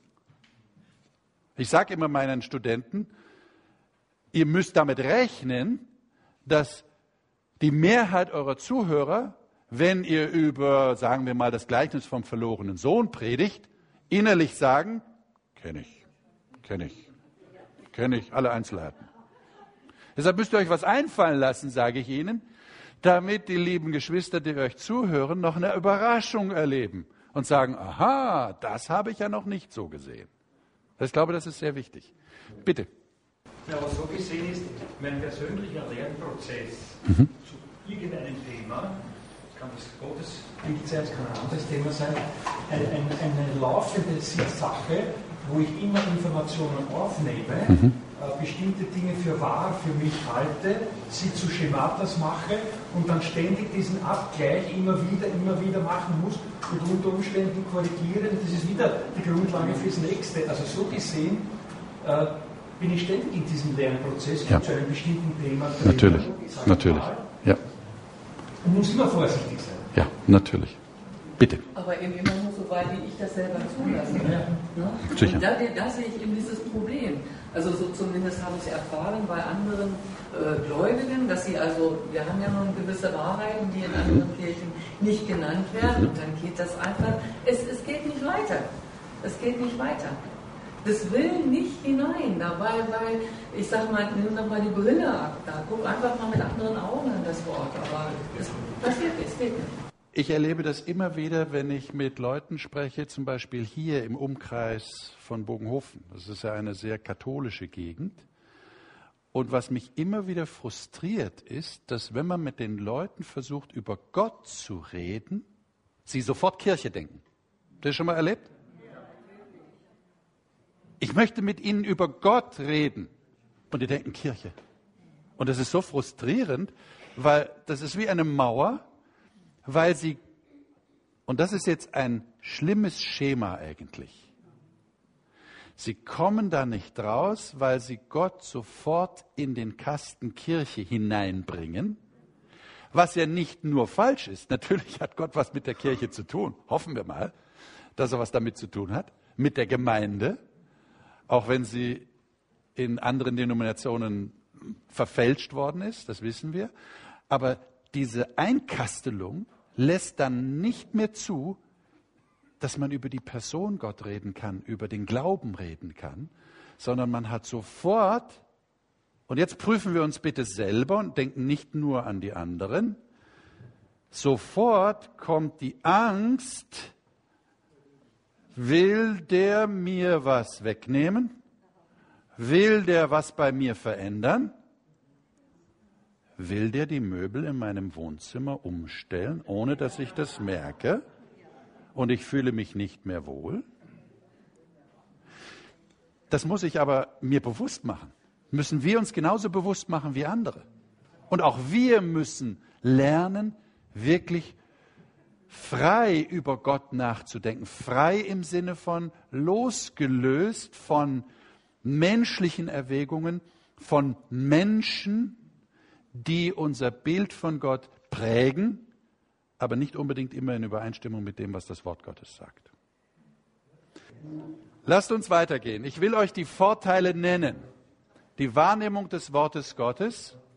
Ich sage immer meinen Studenten, ihr müsst damit rechnen, dass die Mehrheit eurer Zuhörer, wenn ihr über, sagen wir mal, das Gleichnis vom verlorenen Sohn predigt, innerlich sagen, kenne ich, kenne ich, kenne ich, alle Einzelheiten. Deshalb müsst ihr euch was einfallen lassen, sage ich Ihnen, damit die lieben Geschwister, die euch zuhören, noch eine Überraschung erleben und sagen, aha, das habe ich ja noch nicht so gesehen. Ich glaube, das ist sehr wichtig. Bitte. Ja, aber so gesehen ist mein persönlicher Lernprozess mhm. zu irgendeinem Thema, es kann das Gottesbild sein, es kann ein anderes Thema sein, eine, eine, eine laufende Sache, wo ich immer Informationen aufnehme, mhm. äh, bestimmte Dinge für wahr für mich halte, sie zu Schematas mache und dann ständig diesen Abgleich immer wieder, immer wieder machen muss und unter Umständen korrigieren. Das ist wieder die Grundlage fürs Nächste. Also so gesehen äh, bin ich ständig in diesem Lernprozess ja. zu einem bestimmten Thema drin. Natürlich, natürlich. Ja. Und muss immer vorsichtig sein. Ja, natürlich. Bitte. Aber eben immer nur so weit, wie ich das selber zulasse. Ja. Ne? Sicher. Und da, da sehe ich eben dieses Problem. Also so zumindest habe ich es erfahren bei anderen äh, Gläubigen, dass sie also, wir haben ja nun gewisse Wahrheiten, die in anderen mhm. Kirchen nicht genannt werden. Mhm. Und dann geht das einfach, es, es geht nicht weiter. Es geht nicht weiter. Das will nicht hinein. Dabei, weil, ich sag mal, nimm doch mal die Brille ab. Da guck einfach mal mit anderen Augen an das Wort. Aber es passiert nicht, es geht nicht. Ich erlebe das immer wieder, wenn ich mit Leuten spreche, zum Beispiel hier im Umkreis von Bogenhofen. Das ist ja eine sehr katholische Gegend. Und was mich immer wieder frustriert ist, dass wenn man mit den Leuten versucht, über Gott zu reden, sie sofort Kirche denken. Habt ihr das schon mal erlebt? Ich möchte mit ihnen über Gott reden. Und die denken Kirche. Und das ist so frustrierend, weil das ist wie eine Mauer, weil sie, und das ist jetzt ein schlimmes Schema eigentlich, sie kommen da nicht raus, weil sie Gott sofort in den Kasten Kirche hineinbringen, was ja nicht nur falsch ist. Natürlich hat Gott was mit der Kirche zu tun, hoffen wir mal, dass er was damit zu tun hat, mit der Gemeinde, auch wenn sie in anderen Denominationen verfälscht worden ist, das wissen wir, aber diese Einkastelung lässt dann nicht mehr zu, dass man über die Person Gott reden kann, über den Glauben reden kann, sondern man hat sofort, und jetzt prüfen wir uns bitte selber und denken nicht nur an die anderen, sofort kommt die Angst, will der mir was wegnehmen? Will der was bei mir verändern? Will der die Möbel in meinem Wohnzimmer umstellen, ohne dass ich das merke? Und ich fühle mich nicht mehr wohl? Das muss ich aber mir bewusst machen. Müssen wir uns genauso bewusst machen wie andere. Und auch wir müssen lernen, wirklich frei über Gott nachzudenken. Frei im Sinne von losgelöst von menschlichen Erwägungen, von Menschen, die unser Bild von Gott prägen, aber nicht unbedingt immer in Übereinstimmung mit dem, was das Wort Gottes sagt. Lasst uns weitergehen. Ich will euch die Vorteile nennen. Die Wahrnehmung des Wortes Gottes,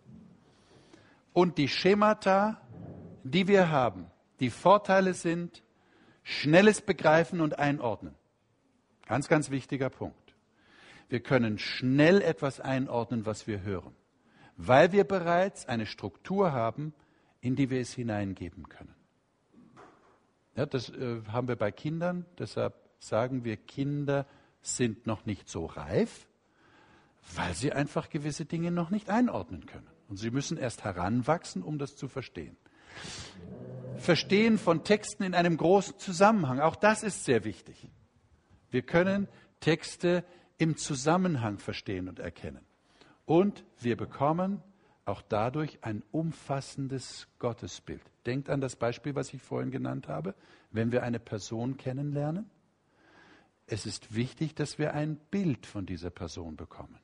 und die Schemata, die wir haben, die Vorteile sind schnelles Begreifen und Einordnen. Ganz, ganz wichtiger Punkt. Wir können schnell etwas einordnen, was wir hören, weil wir bereits eine Struktur haben, in die wir es hineingeben können. Ja, das äh, haben wir bei Kindern, deshalb sagen wir, Kinder sind noch nicht so reif, weil sie einfach gewisse Dinge noch nicht einordnen können. Und sie müssen erst heranwachsen, um das zu verstehen. Verstehen von Texten in einem großen Zusammenhang, auch das ist sehr wichtig. Wir können Texte im Zusammenhang verstehen und erkennen. Und wir bekommen auch dadurch ein umfassendes Gottesbild. Denkt an das Beispiel, was ich vorhin genannt habe. Wenn wir eine Person kennenlernen, es ist wichtig, dass wir ein Bild von dieser Person bekommen.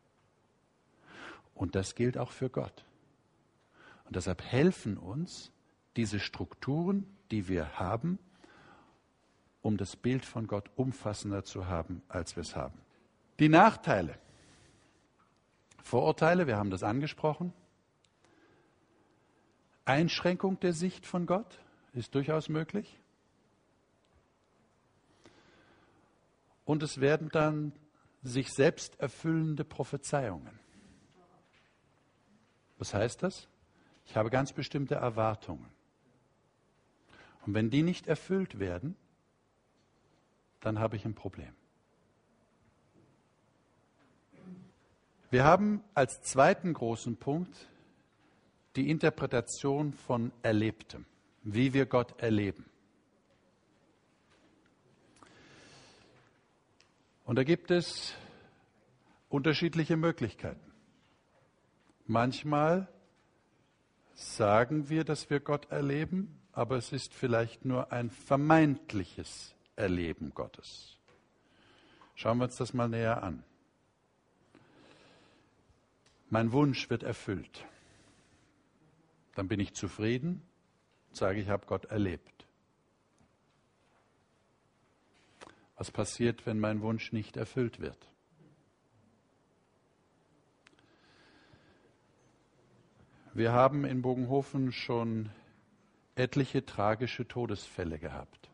Und das gilt auch für Gott. Und deshalb helfen uns diese Strukturen, die wir haben, um das Bild von Gott umfassender zu haben, als wir es haben. Die Nachteile. Vorurteile, wir haben das angesprochen. Einschränkung der Sicht von Gott ist durchaus möglich. Und es werden dann sich selbst erfüllende Prophezeiungen. Was heißt das? Ich habe ganz bestimmte Erwartungen. Und wenn die nicht erfüllt werden, dann habe ich ein Problem. Wir haben als zweiten großen Punkt die Interpretation von Erlebtem, wie wir Gott erleben. Und da gibt es unterschiedliche Möglichkeiten. Manchmal sagen wir, dass wir Gott erleben, aber es ist vielleicht nur ein vermeintliches Erleben Gottes. Schauen wir uns das mal näher an. Mein Wunsch wird erfüllt. Dann bin ich zufrieden und sage, ich habe Gott erlebt. Was passiert, wenn mein Wunsch nicht erfüllt wird? Wir haben in Bogenhofen schon etliche tragische Todesfälle gehabt.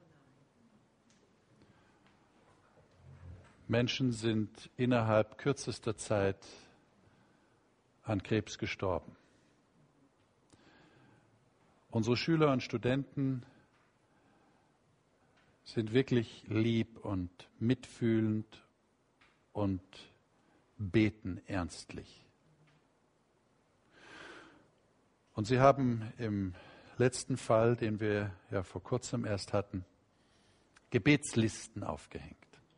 Menschen sind innerhalb kürzester Zeit an Krebs gestorben. Unsere Schüler und Studenten sind wirklich lieb und mitfühlend und beten ernstlich. Und sie haben im letzten Fall, den wir ja vor kurzem erst hatten, Gebetslisten aufgehängt.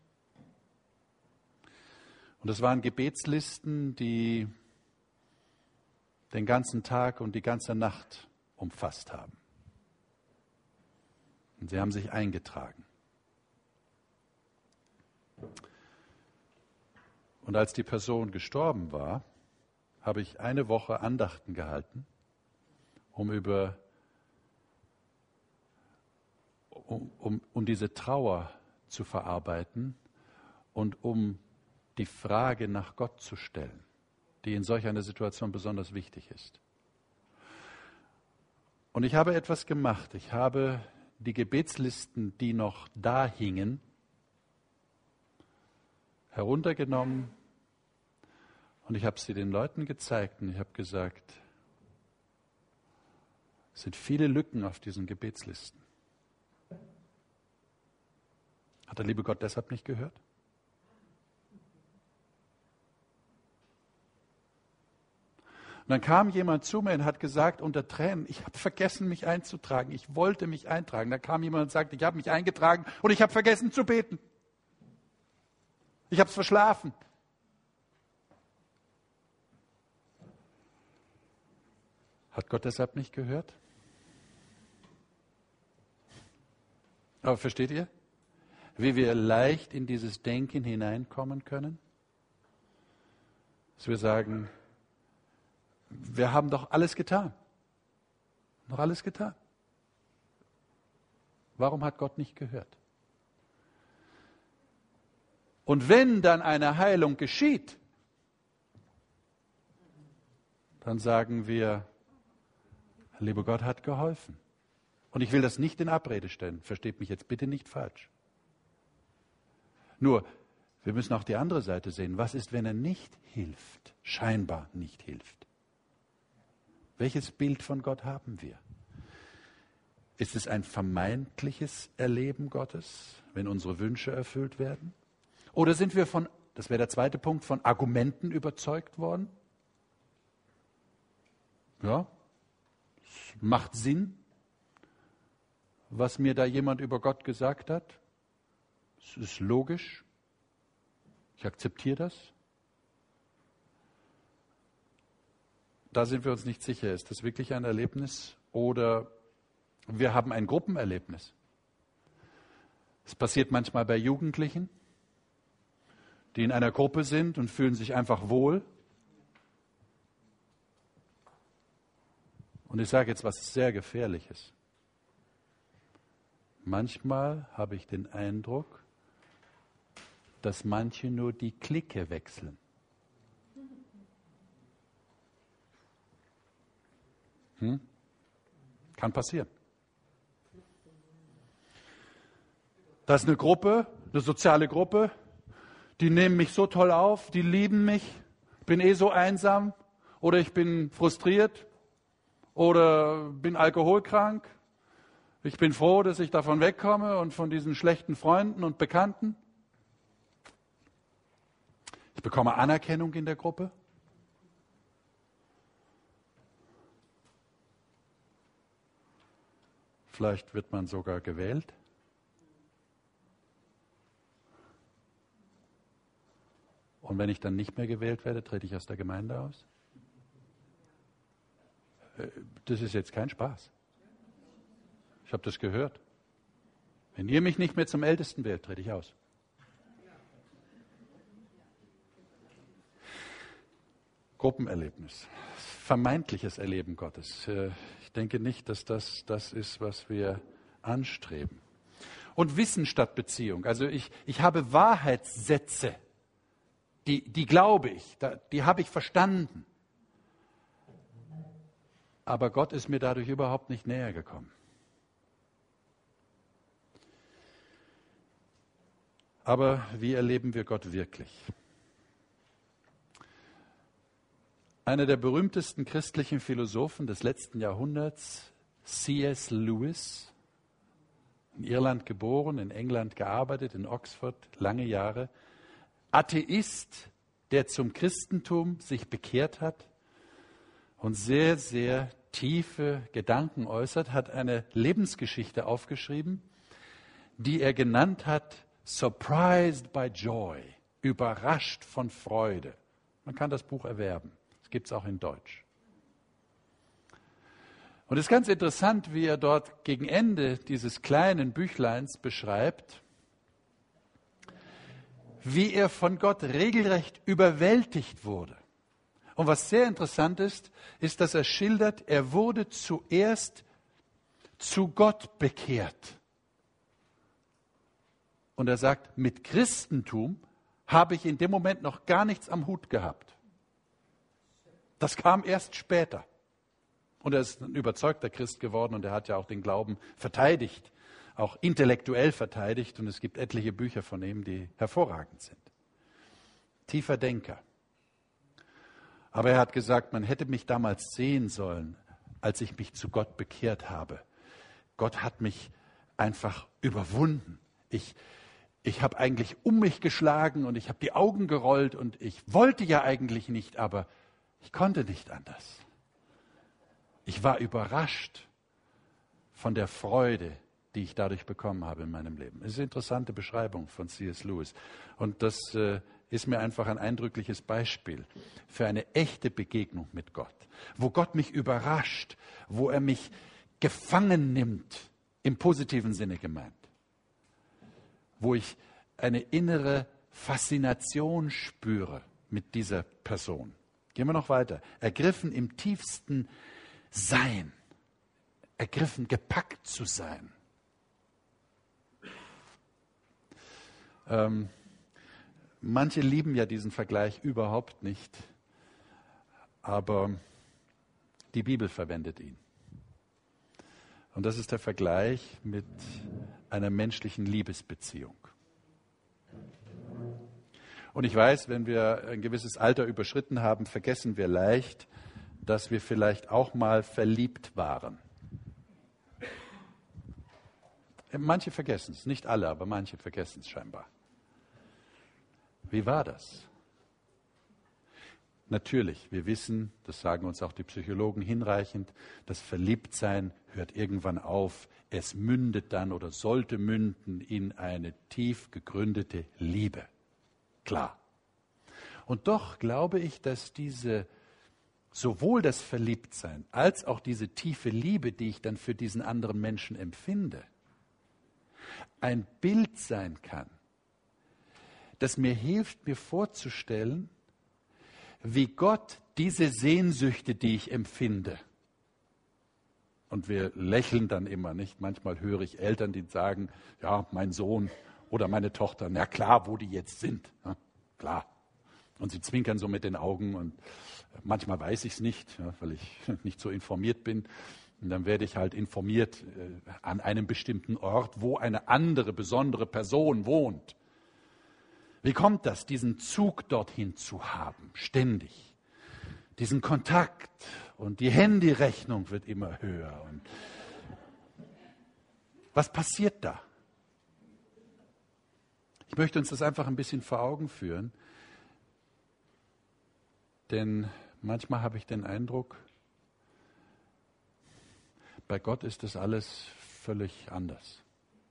Und das waren Gebetslisten, die den ganzen Tag und die ganze Nacht umfasst haben. Und sie haben sich eingetragen. Und als die Person gestorben war, habe ich eine Woche Andachten gehalten, um über um, um, um diese Trauer zu verarbeiten und um die Frage nach Gott zu stellen, die in solch einer Situation besonders wichtig ist. Und ich habe etwas gemacht. Ich habe die Gebetslisten, die noch da hingen, heruntergenommen und ich habe sie den Leuten gezeigt und ich habe gesagt, es sind viele Lücken auf diesen Gebetslisten. Hat der liebe Gott deshalb nicht gehört? Und dann kam jemand zu mir und hat gesagt unter Tränen, ich habe vergessen, mich einzutragen. Ich wollte mich eintragen. Da kam jemand und sagte, ich habe mich eingetragen und ich habe vergessen zu beten. Ich habe es verschlafen. Hat Gott deshalb nicht gehört? Aber versteht ihr, wie wir leicht in dieses Denken hineinkommen können? Dass wir sagen, wir haben doch alles getan. Noch alles getan. Warum hat Gott nicht gehört? Und wenn dann eine Heilung geschieht, dann sagen wir, lieber Gott hat geholfen. Und ich will das nicht in Abrede stellen. Versteht mich jetzt bitte nicht falsch. Nur, wir müssen auch die andere Seite sehen. Was ist, wenn er nicht hilft? Scheinbar nicht hilft. Welches Bild von Gott haben wir? Ist es ein vermeintliches Erleben Gottes, wenn unsere Wünsche erfüllt werden? Oder sind wir von, das wäre der zweite Punkt, von Argumenten überzeugt worden? Ja, es macht Sinn, was mir da jemand über Gott gesagt hat. Es ist logisch. Ich akzeptiere das. Da sind wir uns nicht sicher. Ist das wirklich ein Erlebnis? Oder wir haben ein Gruppenerlebnis. Es passiert manchmal bei Jugendlichen, die in einer Gruppe sind und fühlen sich einfach wohl. Und ich sage jetzt was sehr Gefährliches. Manchmal habe ich den Eindruck, dass manche nur die Clique wechseln. Hm? Kann passieren. Das ist eine Gruppe, eine soziale Gruppe, die nehmen mich so toll auf, die lieben mich, bin eh so einsam oder ich bin frustriert oder bin alkoholkrank. Ich bin froh, dass ich davon wegkomme und von diesen schlechten Freunden und Bekannten. Ich bekomme Anerkennung in der Gruppe. Vielleicht wird man sogar gewählt. Und wenn ich dann nicht mehr gewählt werde, trete ich aus der Gemeinde aus. Das ist jetzt kein Spaß. Ich habe das gehört. Wenn ihr mich nicht mehr zum Ältesten wählt, trete ich aus. Gruppenerlebnis, vermeintliches Erleben Gottes. Ich denke nicht, dass das das ist, was wir anstreben. Und Wissen statt Beziehung. Also ich, ich habe Wahrheitssätze, die, die glaube ich, die habe ich verstanden. Aber Gott ist mir dadurch überhaupt nicht näher gekommen. Aber wie erleben wir Gott wirklich? Einer der berühmtesten christlichen Philosophen des letzten Jahrhunderts, C S Lewis, in Irland geboren, in England gearbeitet, in Oxford lange Jahre, Atheist, der zum Christentum sich bekehrt hat und sehr, sehr tiefe Gedanken äußert, hat eine Lebensgeschichte aufgeschrieben, die er genannt hat Surprised by Joy, überrascht von Freude. Man kann das Buch erwerben. Gibt es auch in Deutsch. Und es ist ganz interessant, wie er dort gegen Ende dieses kleinen Büchleins beschreibt, wie er von Gott regelrecht überwältigt wurde. Und was sehr interessant ist, ist, dass er schildert, er wurde zuerst zu Gott bekehrt. Und er sagt, mit Christentum habe ich in dem Moment noch gar nichts am Hut gehabt. Das kam erst später. Und er ist ein überzeugter Christ geworden und er hat ja auch den Glauben verteidigt, auch intellektuell verteidigt. Und es gibt etliche Bücher von ihm, die hervorragend sind. Tiefer Denker. Aber er hat gesagt, man hätte mich damals sehen sollen, als ich mich zu Gott bekehrt habe. Gott hat mich einfach überwunden. Ich, ich habe eigentlich um mich geschlagen und ich habe die Augen gerollt und ich wollte ja eigentlich nicht, aber ich konnte nicht anders. Ich war überrascht von der Freude, die ich dadurch bekommen habe in meinem Leben. Das ist eine interessante Beschreibung von C S Lewis. Und das äh, ist mir einfach ein eindrückliches Beispiel für eine echte Begegnung mit Gott. Wo Gott mich überrascht, wo er mich gefangen nimmt, im positiven Sinne gemeint. Wo ich eine innere Faszination spüre mit dieser Person. Gehen wir noch weiter. Ergriffen im tiefsten Sein. Ergriffen, gepackt zu sein. Ähm, manche lieben ja diesen Vergleich überhaupt nicht, aber die Bibel verwendet ihn. Und das ist der Vergleich mit einer menschlichen Liebesbeziehung. Und ich weiß, wenn wir ein gewisses Alter überschritten haben, vergessen wir leicht, dass wir vielleicht auch mal verliebt waren. Manche vergessen es, nicht alle, aber manche vergessen es scheinbar. Wie war das? Natürlich, wir wissen, das sagen uns auch die Psychologen hinreichend, das Verliebtsein hört irgendwann auf. Es mündet dann oder sollte münden in eine tief gegründete Liebe. Klar. Und doch glaube ich, dass diese, sowohl das Verliebtsein als auch diese tiefe Liebe, die ich dann für diesen anderen Menschen empfinde, ein Bild sein kann, das mir hilft, mir vorzustellen, wie Gott diese Sehnsüchte, die ich empfinde, und wir lächeln dann immer, nicht? Manchmal höre ich Eltern, die sagen, ja, mein Sohn oder meine Tochter, na klar, wo die jetzt sind, ja, klar. Und sie zwinkern so mit den Augen und manchmal weiß ich es nicht, ja, weil ich nicht so informiert bin. Und dann werde ich halt informiert äh, an einem bestimmten Ort, wo eine andere, besondere Person wohnt. Wie kommt das, diesen Zug dorthin zu haben, ständig? Diesen Kontakt und die Handyrechnung wird immer höher. Und was passiert da? Ich möchte uns das einfach ein bisschen vor Augen führen, denn manchmal habe ich den Eindruck, bei Gott ist das alles völlig anders.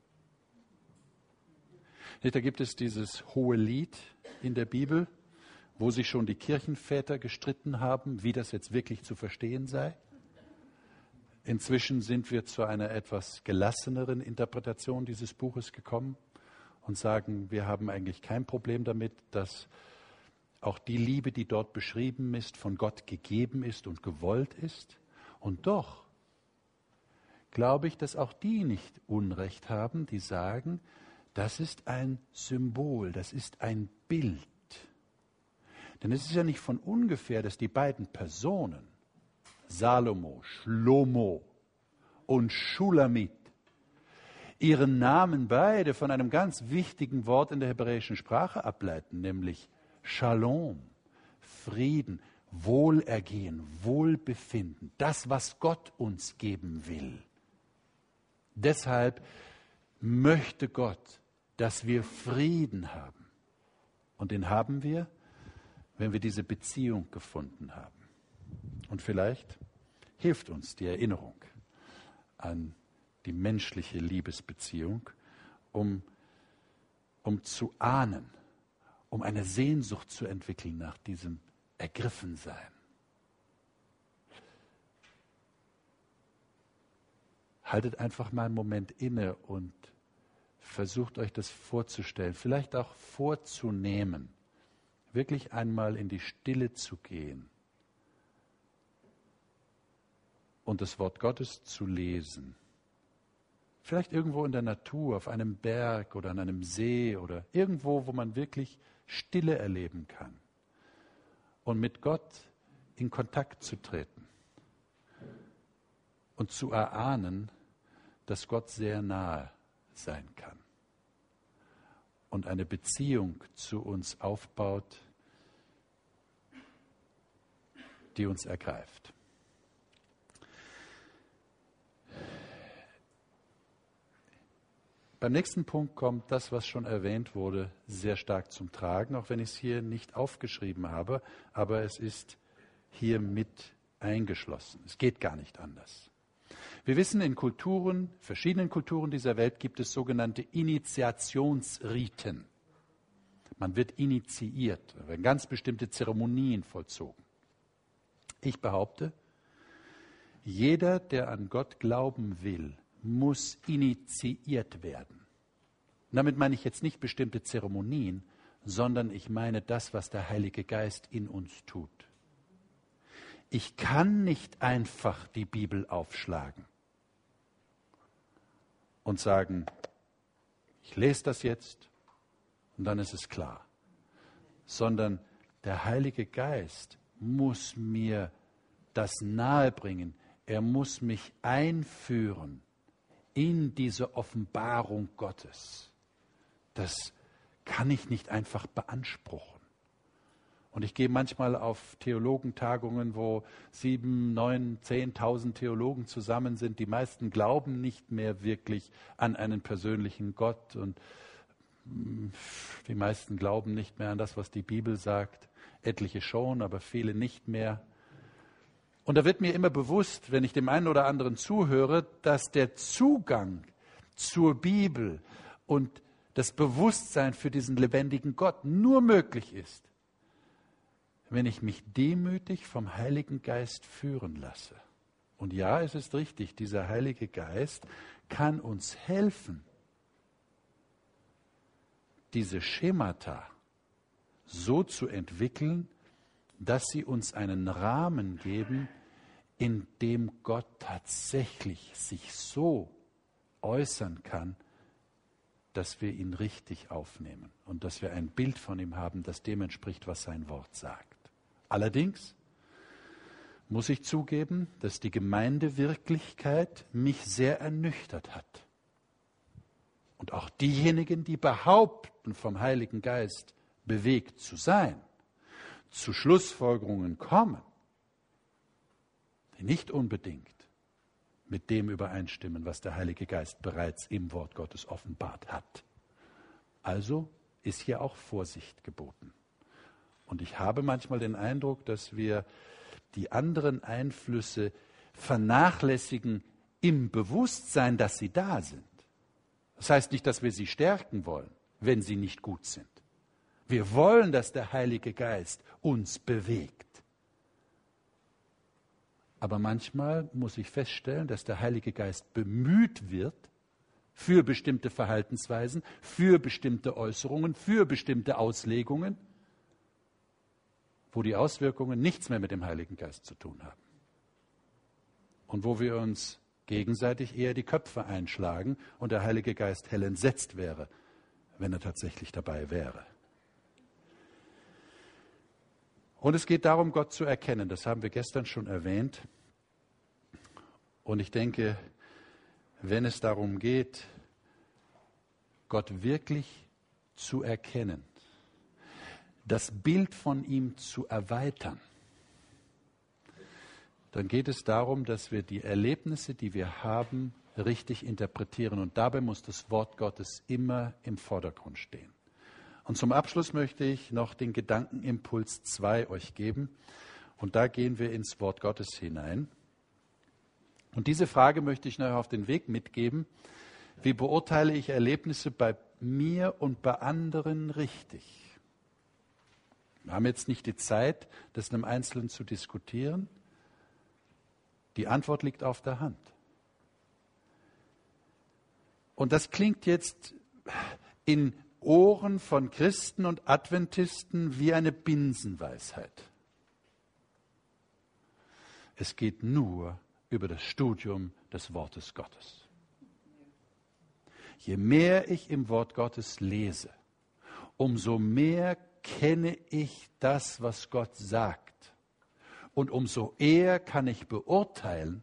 Da gibt es dieses hohe Lied in der Bibel, wo sich schon die Kirchenväter gestritten haben, wie das jetzt wirklich zu verstehen sei. Inzwischen sind wir zu einer etwas gelasseneren Interpretation dieses Buches gekommen und sagen, wir haben eigentlich kein Problem damit, dass auch die Liebe, die dort beschrieben ist, von Gott gegeben ist und gewollt ist. Und doch glaube ich, dass auch die nicht Unrecht haben, die sagen, das ist ein Symbol, das ist ein Bild. Denn es ist ja nicht von ungefähr, dass die beiden Personen, Salomo, Shlomo und Shulamit, ihren Namen beide von einem ganz wichtigen Wort in der hebräischen Sprache ableiten, nämlich Shalom, Frieden, Wohlergehen, Wohlbefinden, das, was Gott uns geben will. Deshalb möchte Gott, dass wir Frieden haben. Und den haben wir, wenn wir diese Beziehung gefunden haben. Und vielleicht hilft uns die Erinnerung an die menschliche Liebesbeziehung, um, um zu ahnen, um eine Sehnsucht zu entwickeln nach diesem Ergriffensein. Haltet einfach mal einen Moment inne und versucht euch das vorzustellen, vielleicht auch vorzunehmen, wirklich einmal in die Stille zu gehen und das Wort Gottes zu lesen. Vielleicht irgendwo in der Natur, auf einem Berg oder an einem See oder irgendwo, wo man wirklich Stille erleben kann und mit Gott in Kontakt zu treten und zu erahnen, dass Gott sehr nahe sein kann und eine Beziehung zu uns aufbaut, die uns ergreift. Beim nächsten Punkt kommt das, was schon erwähnt wurde, sehr stark zum Tragen, auch wenn ich es hier nicht aufgeschrieben habe, aber es ist hier mit eingeschlossen. Es geht gar nicht anders. Wir wissen, in Kulturen, verschiedenen Kulturen dieser Welt gibt es sogenannte Initiationsriten. Man wird initiiert, da werden ganz bestimmte Zeremonien vollzogen. Ich behaupte, jeder, der an Gott glauben will, muss initiiert werden. Und damit meine ich jetzt nicht bestimmte Zeremonien, sondern ich meine das, was der Heilige Geist in uns tut. Ich kann nicht einfach die Bibel aufschlagen und sagen, ich lese das jetzt und dann ist es klar. Sondern der Heilige Geist muss mir das nahebringen. Er muss mich einführen in diese Offenbarung Gottes, das kann ich nicht einfach beanspruchen. Und ich gehe manchmal auf Theologentagungen, wo sieben, neun, zehntausend Theologen zusammen sind. Die meisten glauben nicht mehr wirklich an einen persönlichen Gott und die meisten glauben nicht mehr an das, was die Bibel sagt. Etliche schon, aber viele nicht mehr. Und da wird mir immer bewusst, wenn ich dem einen oder anderen zuhöre, dass der Zugang zur Bibel und das Bewusstsein für diesen lebendigen Gott nur möglich ist, wenn ich mich demütig vom Heiligen Geist führen lasse. Und ja, es ist richtig, dieser Heilige Geist kann uns helfen, diese Schemata so zu entwickeln, dass sie uns einen Rahmen geben, in dem Gott tatsächlich sich so äußern kann, dass wir ihn richtig aufnehmen und dass wir ein Bild von ihm haben, das dem entspricht, was sein Wort sagt. Allerdings muss ich zugeben, dass die Gemeindewirklichkeit mich sehr ernüchtert hat. Und auch diejenigen, die behaupten, vom Heiligen Geist bewegt zu sein, zu Schlussfolgerungen kommen, die nicht unbedingt mit dem übereinstimmen, was der Heilige Geist bereits im Wort Gottes offenbart hat. Also ist hier auch Vorsicht geboten. Und ich habe manchmal den Eindruck, dass wir die anderen Einflüsse vernachlässigen im Bewusstsein, dass sie da sind. Das heißt nicht, dass wir sie stärken wollen, wenn sie nicht gut sind. Wir wollen, dass der Heilige Geist uns bewegt. Aber manchmal muss ich feststellen, dass der Heilige Geist bemüht wird für bestimmte Verhaltensweisen, für bestimmte Äußerungen, für bestimmte Auslegungen, wo die Auswirkungen nichts mehr mit dem Heiligen Geist zu tun haben. Und wo wir uns gegenseitig eher die Köpfe einschlagen und der Heilige Geist hell entsetzt wäre, wenn er tatsächlich dabei wäre. Und es geht darum, Gott zu erkennen. Das haben wir gestern schon erwähnt. Und ich denke, wenn es darum geht, Gott wirklich zu erkennen, das Bild von ihm zu erweitern, dann geht es darum, dass wir die Erlebnisse, die wir haben, richtig interpretieren. Und dabei muss das Wort Gottes immer im Vordergrund stehen. Und zum Abschluss möchte ich noch den Gedankenimpuls zwei euch geben. Und da gehen wir ins Wort Gottes hinein. Und diese Frage möchte ich euch auf den Weg mitgeben. Wie beurteile ich Erlebnisse bei mir und bei anderen richtig? Wir haben jetzt nicht die Zeit, das in einem Einzelnen zu diskutieren. Die Antwort liegt auf der Hand. Und das klingt jetzt in Ohren von Christen und Adventisten wie eine Binsenweisheit. Es geht nur über das Studium des Wortes Gottes. Je mehr ich im Wort Gottes lese, umso mehr kenne ich das, was Gott sagt. Und umso eher kann ich beurteilen,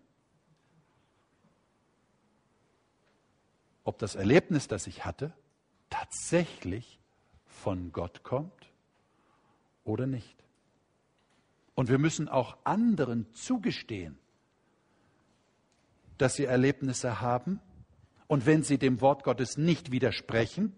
ob das Erlebnis, das ich hatte, tatsächlich von Gott kommt oder nicht. Und wir müssen auch anderen zugestehen, dass sie Erlebnisse haben. Und wenn sie dem Wort Gottes nicht widersprechen,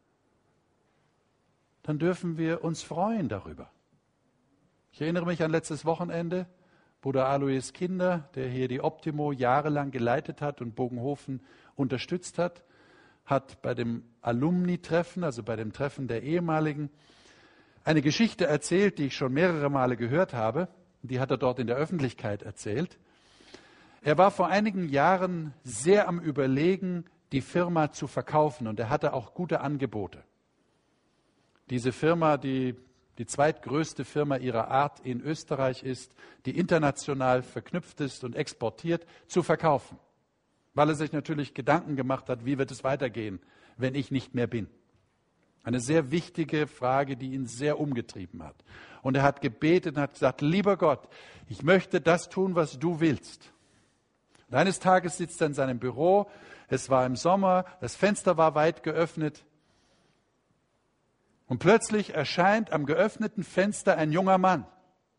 dann dürfen wir uns freuen darüber. Ich erinnere mich an letztes Wochenende, Bruder Alois Kinder, der hier die Optimo jahrelang geleitet hat und Bogenhofen unterstützt hat, hat bei dem Alumni-Treffen, also bei dem Treffen der Ehemaligen, eine Geschichte erzählt, die ich schon mehrere Male gehört habe. Die hat er dort in der Öffentlichkeit erzählt. Er war vor einigen Jahren sehr am Überlegen, die Firma zu verkaufen, und er hatte auch gute Angebote. Diese Firma, die die zweitgrößte Firma ihrer Art in Österreich ist, die international verknüpft ist und exportiert, zu verkaufen. Weil er sich natürlich Gedanken gemacht hat, wie wird es weitergehen, wenn ich nicht mehr bin. Eine sehr wichtige Frage, die ihn sehr umgetrieben hat. Und er hat gebetet und hat gesagt, lieber Gott, ich möchte das tun, was du willst. Und eines Tages sitzt er in seinem Büro, es war im Sommer, das Fenster war weit geöffnet und plötzlich erscheint am geöffneten Fenster ein junger Mann.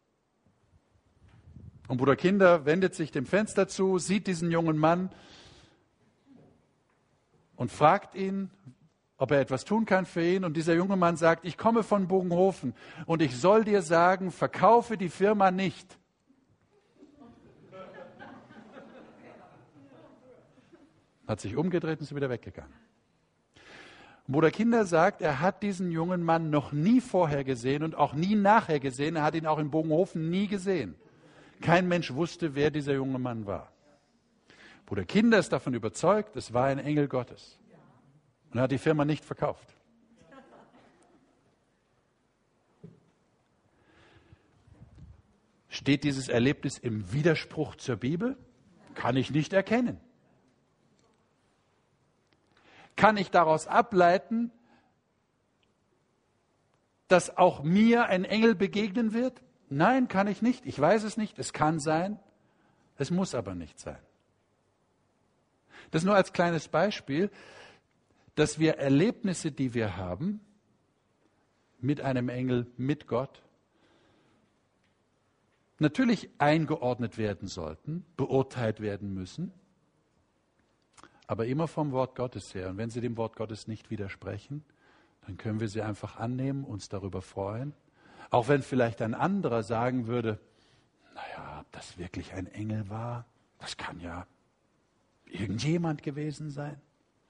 Und Bruder Kinder wendet sich dem Fenster zu, sieht diesen jungen Mann und fragt ihn, ob er etwas tun kann für ihn. Und dieser junge Mann sagt, ich komme von Bogenhofen und ich soll dir sagen, verkaufe die Firma nicht. Hat sich umgedreht und ist wieder weggegangen. Und Bruder Kinder sagt, er hat diesen jungen Mann noch nie vorher gesehen und auch nie nachher gesehen. Er hat ihn auch in Bogenhofen nie gesehen. Kein Mensch wusste, wer dieser junge Mann war. Bruder Kinder ist davon überzeugt, es war ein Engel Gottes. Und er hat die Firma nicht verkauft. Steht dieses Erlebnis im Widerspruch zur Bibel? Kann ich nicht erkennen. Kann ich daraus ableiten, dass auch mir ein Engel begegnen wird? Nein, kann ich nicht. Ich weiß es nicht. Es kann sein. Es muss aber nicht sein. Das nur als kleines Beispiel, dass wir Erlebnisse, die wir haben, mit einem Engel, mit Gott, natürlich eingeordnet werden sollten, beurteilt werden müssen, aber immer vom Wort Gottes her. Und wenn sie dem Wort Gottes nicht widersprechen, dann können wir sie einfach annehmen, uns darüber freuen. Auch wenn vielleicht ein anderer sagen würde, naja, ob das wirklich ein Engel war, das kann ja irgendjemand gewesen sein.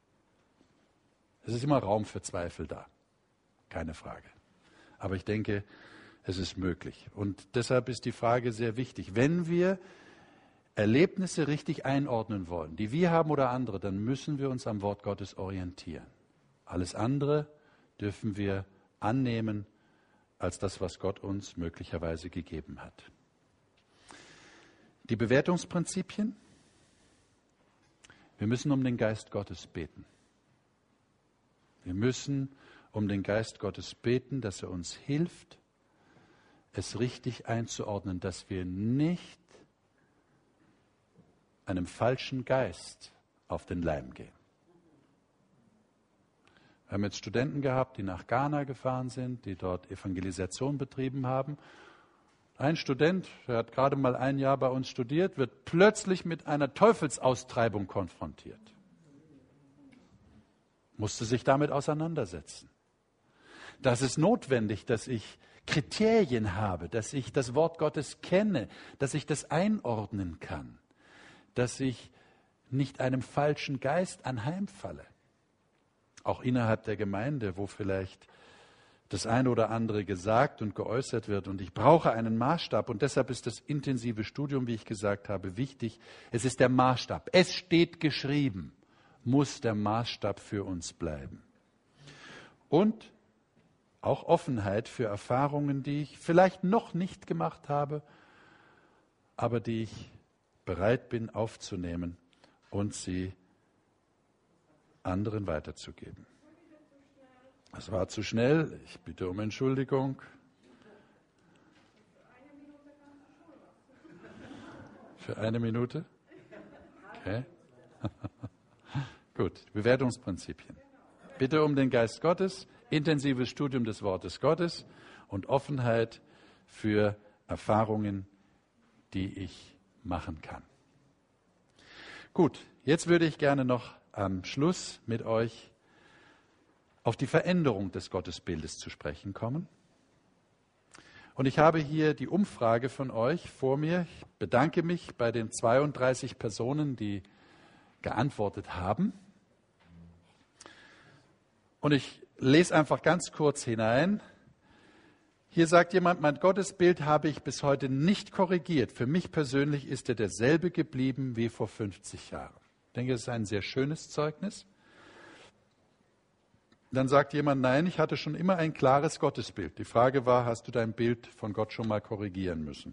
Es ist immer Raum für Zweifel da, keine Frage. Aber ich denke, es ist möglich. Und deshalb ist die Frage sehr wichtig. Wenn wir Erlebnisse richtig einordnen wollen, die wir haben oder andere, dann müssen wir uns am Wort Gottes orientieren. Alles andere dürfen wir annehmen als das, was Gott uns möglicherweise gegeben hat. Die Bewertungsprinzipien. Wir müssen um den Geist Gottes beten. Wir müssen um den Geist Gottes beten, dass er uns hilft, es richtig einzuordnen, dass wir nicht einem falschen Geist auf den Leim gehen. Wir haben jetzt Studenten gehabt, die nach Ghana gefahren sind, die dort Evangelisation betrieben haben. Ein Student, der hat gerade mal ein Jahr bei uns studiert, wird plötzlich mit einer Teufelsaustreibung konfrontiert. Musste sich damit auseinandersetzen. Das ist notwendig, dass ich Kriterien habe, dass ich das Wort Gottes kenne, dass ich das einordnen kann, dass ich nicht einem falschen Geist anheimfalle. Auch innerhalb der Gemeinde, wo vielleicht das eine oder andere gesagt und geäußert wird. Und ich brauche einen Maßstab. Und deshalb ist das intensive Studium, wie ich gesagt habe, wichtig. Es ist der Maßstab. Es steht geschrieben, muss der Maßstab für uns bleiben. Und auch Offenheit für Erfahrungen, die ich vielleicht noch nicht gemacht habe, aber die ich bereit bin aufzunehmen und sie anderen weiterzugeben. Das war zu schnell. Ich bitte um Entschuldigung. Für eine Minute? Okay. Gut, Bewertungsprinzipien. Bitte um den Geist Gottes, intensives Studium des Wortes Gottes und Offenheit für Erfahrungen, die ich machen kann. Gut, jetzt würde ich gerne noch am Schluss mit euch auf die Veränderung des Gottesbildes zu sprechen kommen. Und ich habe hier die Umfrage von euch vor mir. Ich bedanke mich bei den zweiunddreißig Personen, die geantwortet haben. Und ich lese einfach ganz kurz hinein. Hier sagt jemand, mein Gottesbild habe ich bis heute nicht korrigiert. Für mich persönlich ist er derselbe geblieben wie vor fünfzig Jahren. Ich denke, das ist ein sehr schönes Zeugnis. Dann sagt jemand, nein, ich hatte schon immer ein klares Gottesbild. Die Frage war, hast du dein Bild von Gott schon mal korrigieren müssen?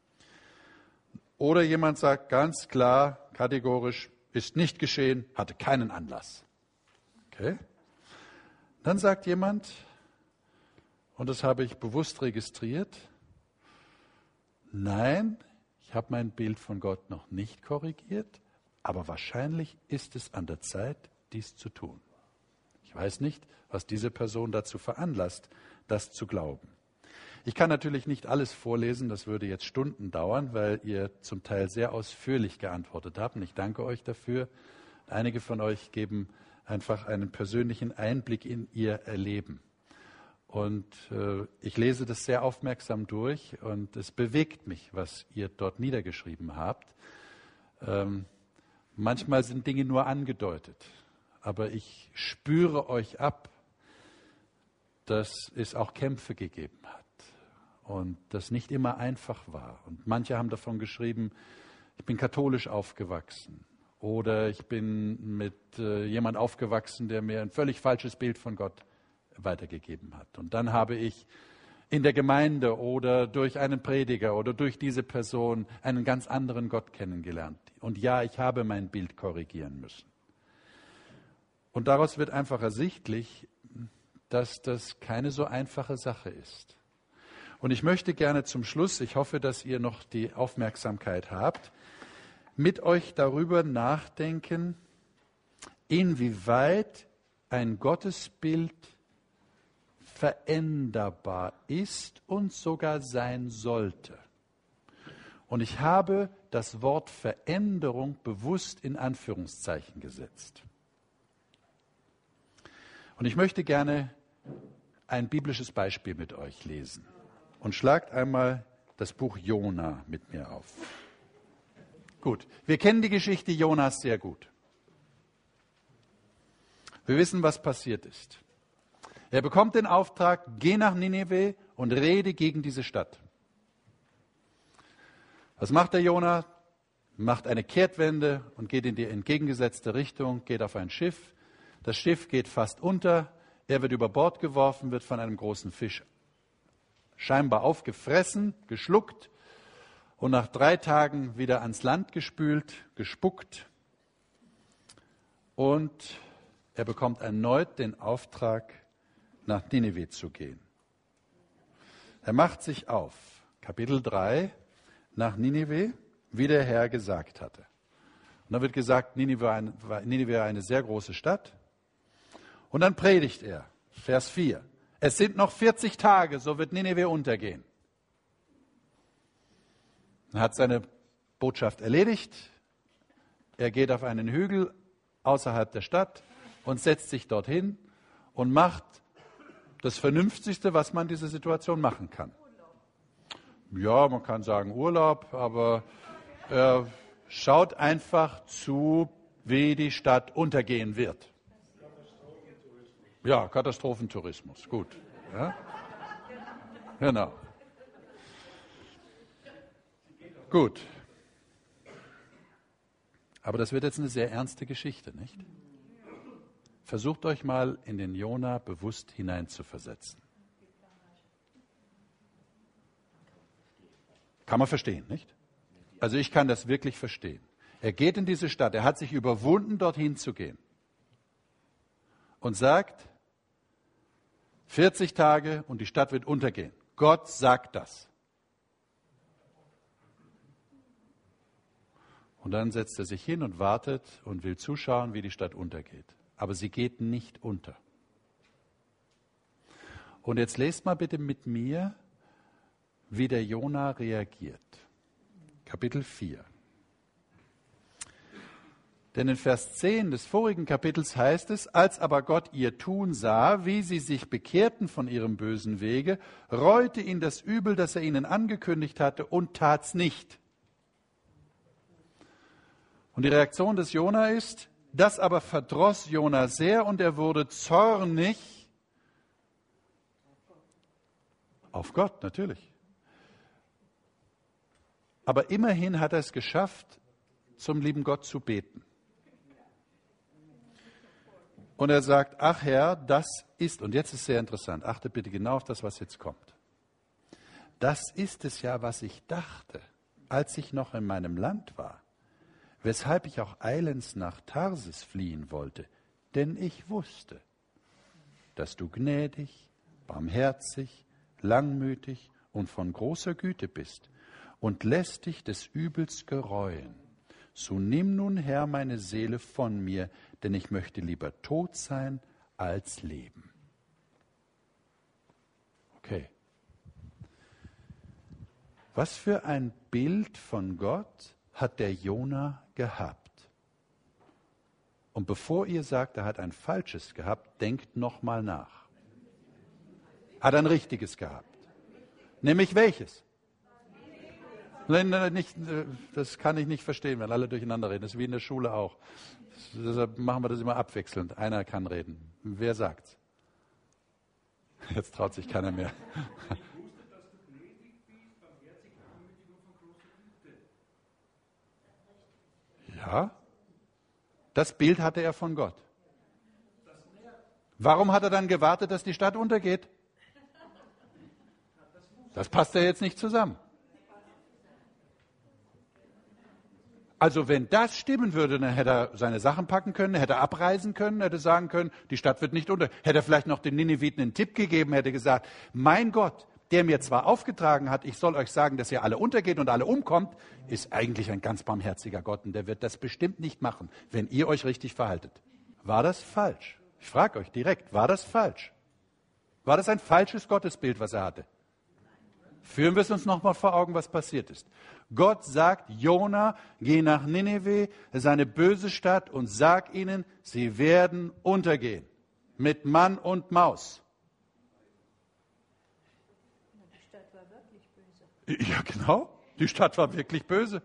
Oder jemand sagt ganz klar, kategorisch, ist nicht geschehen, hatte keinen Anlass. Okay? Dann sagt jemand, und das habe ich bewusst registriert, nein, ich habe mein Bild von Gott noch nicht korrigiert, aber wahrscheinlich ist es an der Zeit, dies zu tun. Ich weiß nicht, was diese Person dazu veranlasst, das zu glauben. Ich kann natürlich nicht alles vorlesen, das würde jetzt Stunden dauern, weil ihr zum Teil sehr ausführlich geantwortet habt und ich danke euch dafür. Einige von euch geben einfach einen persönlichen Einblick in ihr Erleben. Und äh, ich lese das sehr aufmerksam durch und es bewegt mich, was ihr dort niedergeschrieben habt. Ähm, manchmal sind Dinge nur angedeutet, aber ich spüre euch ab, dass es auch Kämpfe gegeben hat und das nicht immer einfach war. Und manche haben davon geschrieben, ich bin katholisch aufgewachsen oder ich bin mit äh, jemand aufgewachsen, der mir ein völlig falsches Bild von Gott weitergegeben hat. Und dann habe ich in der Gemeinde oder durch einen Prediger oder durch diese Person einen ganz anderen Gott kennengelernt. Und ja, ich habe mein Bild korrigieren müssen. Und daraus wird einfach ersichtlich, dass das keine so einfache Sache ist. Und ich möchte gerne zum Schluss, ich hoffe, dass ihr noch die Aufmerksamkeit habt, mit euch darüber nachdenken, inwieweit ein Gottesbild veränderbar ist und sogar sein sollte. Und ich habe das Wort Veränderung bewusst in Anführungszeichen gesetzt. Und ich möchte gerne ein biblisches Beispiel mit euch lesen. Und schlagt einmal das Buch Jona mit mir auf. Gut, wir kennen die Geschichte Jonas sehr gut. Wir wissen, was passiert ist. Er bekommt den Auftrag, geh nach Nineveh und rede gegen diese Stadt. Was macht der Jona? Macht eine Kehrtwende und geht in die entgegengesetzte Richtung, geht auf ein Schiff. Das Schiff geht fast unter, er wird über Bord geworfen, wird von einem großen Fisch scheinbar aufgefressen, geschluckt und nach drei Tagen wieder ans Land gespült, gespuckt. Und er bekommt erneut den Auftrag, nach Nineveh zu gehen. Er macht sich auf, Kapitel drei, nach Nineveh, wie der Herr gesagt hatte. Und dann wird gesagt, Nineveh war eine, Nineveh war eine sehr große Stadt. Und dann predigt er, Vers vier. Es sind noch vierzig Tage, so wird Nineveh untergehen. Er hat seine Botschaft erledigt. Er geht auf einen Hügel außerhalb der Stadt und setzt sich dorthin und macht das Vernünftigste, was man in dieser Situation machen kann. Ja, man kann sagen Urlaub, aber er schaut einfach zu, wie die Stadt untergehen wird. Ja, Katastrophentourismus, gut. Ja? Genau. Gut. Aber das wird jetzt eine sehr ernste Geschichte, nicht? Versucht euch mal in den Jona bewusst hineinzuversetzen. Kann man verstehen, nicht? Also ich kann das wirklich verstehen. Er geht in diese Stadt, er hat sich überwunden, dorthin zu gehen. Und sagt, vierzig Tage und die Stadt wird untergehen. Gott sagt das. Und dann setzt er sich hin und wartet und will zuschauen, wie die Stadt untergeht. Aber sie geht nicht unter. Und jetzt lest mal bitte mit mir, wie der Jona reagiert. Kapitel vier. Denn in Vers zehn des vorigen Kapitels heißt es, als aber Gott ihr Tun sah, wie sie sich bekehrten von ihrem bösen Wege, reute ihn das Übel, das er ihnen angekündigt hatte, und tat's nicht. Und die Reaktion des Jona ist, das aber verdross Jona sehr und er wurde zornig auf Gott, natürlich. Aber immerhin hat er es geschafft, zum lieben Gott zu beten. Und er sagt, ach Herr, das ist, und jetzt ist sehr interessant, achte bitte genau auf das, was jetzt kommt. Das ist es ja, was ich dachte, als ich noch in meinem Land war, weshalb ich auch eilends nach Tarsis fliehen wollte, denn ich wusste, dass du gnädig, barmherzig, langmütig und von großer Güte bist und lässt dich des Übels gereuen, So nimm nun, Herr, meine Seele von mir, denn ich möchte lieber tot sein als leben. Okay. Was für ein Bild von Gott hat der Jona gehabt? Und bevor ihr sagt, er hat ein falsches gehabt, denkt nochmal nach. Hat ein richtiges gehabt. Nämlich welches? Nein, nein, nicht, das kann ich nicht verstehen, wenn alle durcheinander reden. Das ist wie in der Schule auch. Deshalb machen wir das immer abwechselnd. Einer kann reden. Wer sagt's? Jetzt traut sich keiner mehr. Ja, das Bild hatte er von Gott. Warum hat er dann gewartet, dass die Stadt untergeht? Das passt ja jetzt nicht zusammen. Also wenn das stimmen würde, dann hätte er seine Sachen packen können, hätte er abreisen können, hätte sagen können, die Stadt wird nicht unter. Hätte er vielleicht noch den Nineviten einen Tipp gegeben, hätte gesagt, mein Gott, der mir zwar aufgetragen hat, ich soll euch sagen, dass ihr alle untergeht und alle umkommt, ist eigentlich ein ganz barmherziger Gott und der wird das bestimmt nicht machen, wenn ihr euch richtig verhaltet. War das falsch? Ich frage euch direkt, war das falsch? War das ein falsches Gottesbild, was er hatte? Führen wir es uns nochmal vor Augen, was passiert ist. Gott sagt, Jona, geh nach Nineveh, seine böse Stadt, und sag ihnen, sie werden untergehen. Mit Mann und Maus. Die Stadt war wirklich böse. Ja, genau. Die Stadt war wirklich böse.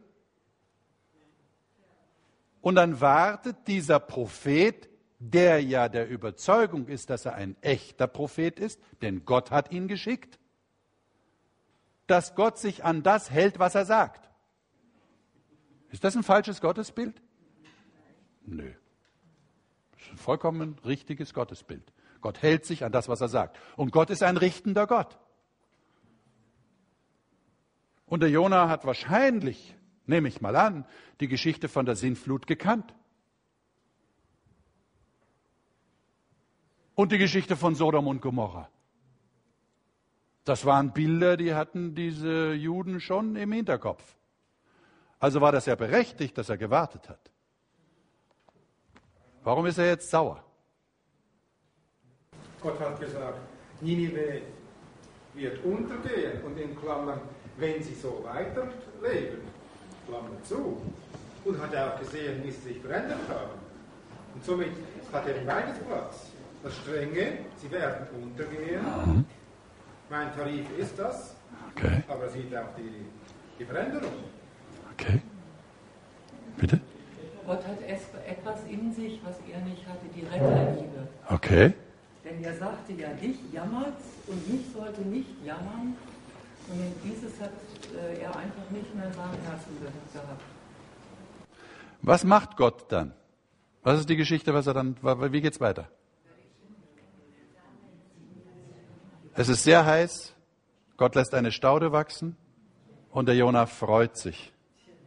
Und dann wartet dieser Prophet, der ja der Überzeugung ist, dass er ein echter Prophet ist, denn Gott hat ihn geschickt, dass Gott sich an das hält, was er sagt. Ist das ein falsches Gottesbild? Nö. Das ist ein vollkommen richtiges Gottesbild. Gott hält sich an das, was er sagt. Und Gott ist ein richtender Gott. Und der Jona hat wahrscheinlich, nehme ich mal an, die Geschichte von der Sintflut gekannt. Und die Geschichte von Sodom und Gomorra. Das waren Bilder, die hatten diese Juden schon im Hinterkopf. Also war das ja berechtigt, dass er gewartet hat. Warum ist er jetzt sauer? Gott hat gesagt, Ninive wird untergehen und in Klammern, wenn sie so weiterleben, Klammer zu. Und hat er auch gesehen, wie sie sich verändert haben. Und somit hat er beides Platz. Das Strenge, sie werden untergehen. Mhm. Mein Tarif ist das, okay. Aber er sieht auch die, die Veränderung. Okay. Bitte? Gott hat etwas in sich, was er nicht hatte, die Retterliebe. Okay. Denn er sagte ja, dich jammert's und mich sollte nicht jammern. Und dieses hat äh, er einfach nicht mehr in seinem Herzen gehabt. Was macht Gott dann? Was ist die Geschichte, was er dann, wie geht's weiter? Es ist sehr heiß, Gott lässt eine Staude wachsen und der Jona freut sich.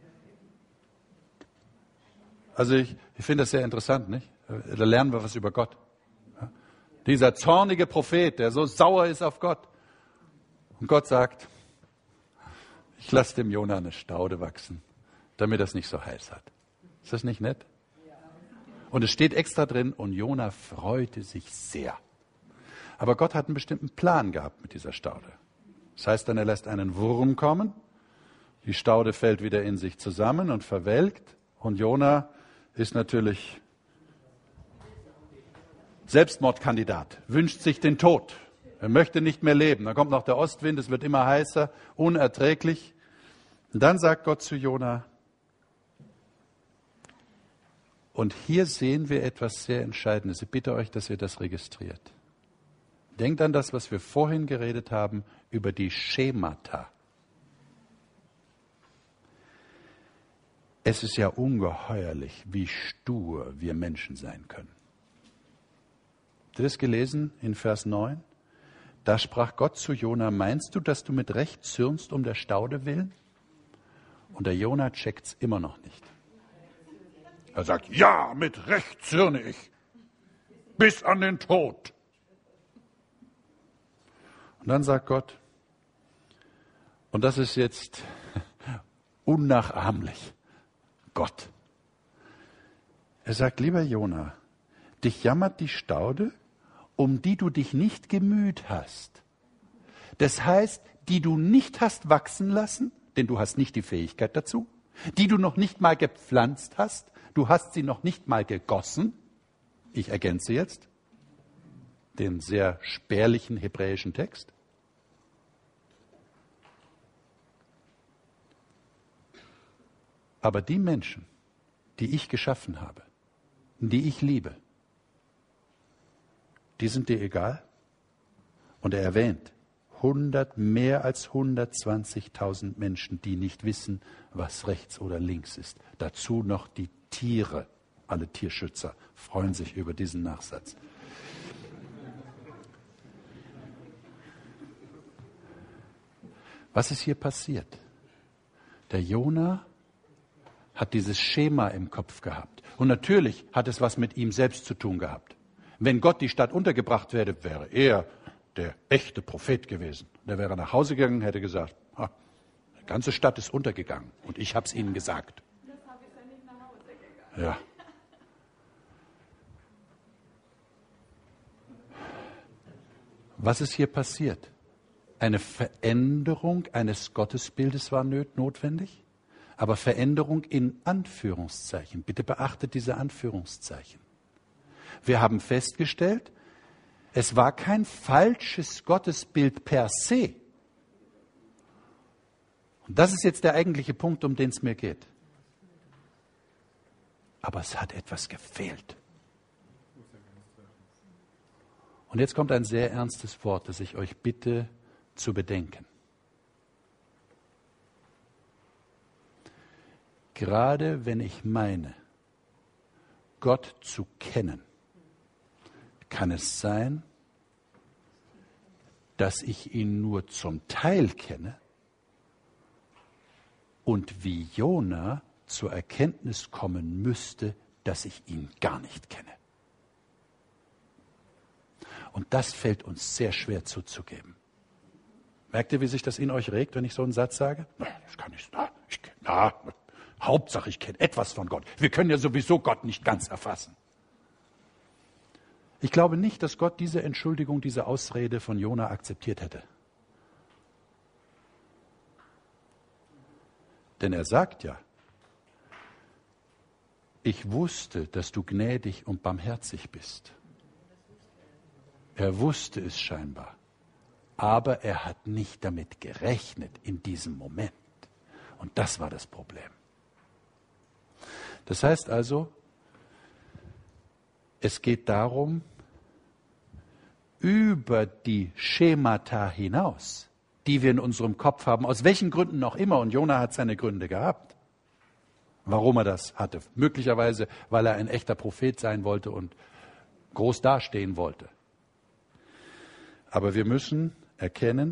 Also ich, ich finde das sehr interessant, nicht? Da lernen wir was über Gott. Ja? Dieser zornige Prophet, der so sauer ist auf Gott. Und Gott sagt, ich lasse dem Jona eine Staude wachsen, damit er es nicht so heiß hat. Ist das nicht nett? Und es steht extra drin, und Jona freute sich sehr. Aber Gott hat einen bestimmten Plan gehabt mit dieser Staude. Das heißt dann, er lässt einen Wurm kommen, die Staude fällt wieder in sich zusammen und verwelkt, und Jona ist natürlich Selbstmordkandidat, wünscht sich den Tod. Er möchte nicht mehr leben. Dann kommt noch der Ostwind, es wird immer heißer, unerträglich. Und dann sagt Gott zu Jona, und hier sehen wir etwas sehr Entscheidendes. Ich bitte euch, dass ihr das registriert. Denkt an das, was wir vorhin geredet haben, über die Schemata. Es ist ja ungeheuerlich, wie stur wir Menschen sein können. Habt ihr das gelesen in Vers neun? Da sprach Gott zu Jona, meinst du, dass du mit Recht zürnst um der Staude willen? Und der Jona checkt's immer noch nicht. Er sagt, ja, mit Recht zürne ich, bis an den Tod. Und dann sagt Gott, und das ist jetzt unnachahmlich, Gott, Er sagt, lieber Jona, dich jammert die Staude, um die du dich nicht gemüht hast. Das heißt, die du nicht hast wachsen lassen, denn du hast nicht die Fähigkeit dazu, die du noch nicht mal gepflanzt hast, du hast sie noch nicht mal gegossen. Ich ergänze jetzt den sehr spärlichen hebräischen Text. Aber die Menschen, die ich geschaffen habe, die ich liebe, die sind dir egal. Und er erwähnt hundert, mehr als hundertzwanzigtausend Menschen, die nicht wissen, was rechts oder links ist. Dazu noch die Tiere. Alle Tierschützer freuen sich über diesen Nachsatz. Was ist hier passiert? Der Jona hat dieses Schema im Kopf gehabt. Und natürlich hat es was mit ihm selbst zu tun gehabt. Wenn Gott die Stadt untergebracht wäre, wäre er der echte Prophet gewesen. Der wäre nach Hause gegangen, hätte gesagt, ha, die ganze Stadt ist untergegangen und ich habe es ihnen gesagt. Das habe ich ja nicht nach Hause gegangen. Ja. Was ist hier passiert? Eine Veränderung eines Gottesbildes war notwendig, aber Veränderung in Anführungszeichen. Bitte beachtet diese Anführungszeichen. Wir haben festgestellt, es war kein falsches Gottesbild per se. Und das ist jetzt der eigentliche Punkt, um den es mir geht. Aber es hat etwas gefehlt. Und jetzt kommt ein sehr ernstes Wort, das ich euch bitte zu bedenken. Gerade wenn ich meine, Gott zu kennen, kann es sein, dass ich ihn nur zum Teil kenne und wie Jona zur Erkenntnis kommen müsste, dass ich ihn gar nicht kenne. Und das fällt uns sehr schwer zuzugeben. Merkt ihr, wie sich das in euch regt, wenn ich so einen Satz sage? Na, das kann ich, na, ich na, Hauptsache, ich kenne etwas von Gott. Wir können ja sowieso Gott nicht ganz erfassen. Ich glaube nicht, dass Gott diese Entschuldigung, diese Ausrede von Jona akzeptiert hätte. Denn er sagt ja, ich wusste, dass du gnädig und barmherzig bist. Er wusste es scheinbar, aber er hat nicht damit gerechnet in diesem Moment. Und das war das Problem. Das heißt also, es geht darum, über die Schemata hinaus, die wir in unserem Kopf haben, aus welchen Gründen auch immer, und Jona hat seine Gründe gehabt, warum er das hatte. Möglicherweise, weil er ein echter Prophet sein wollte und groß dastehen wollte. Aber wir müssen erkennen,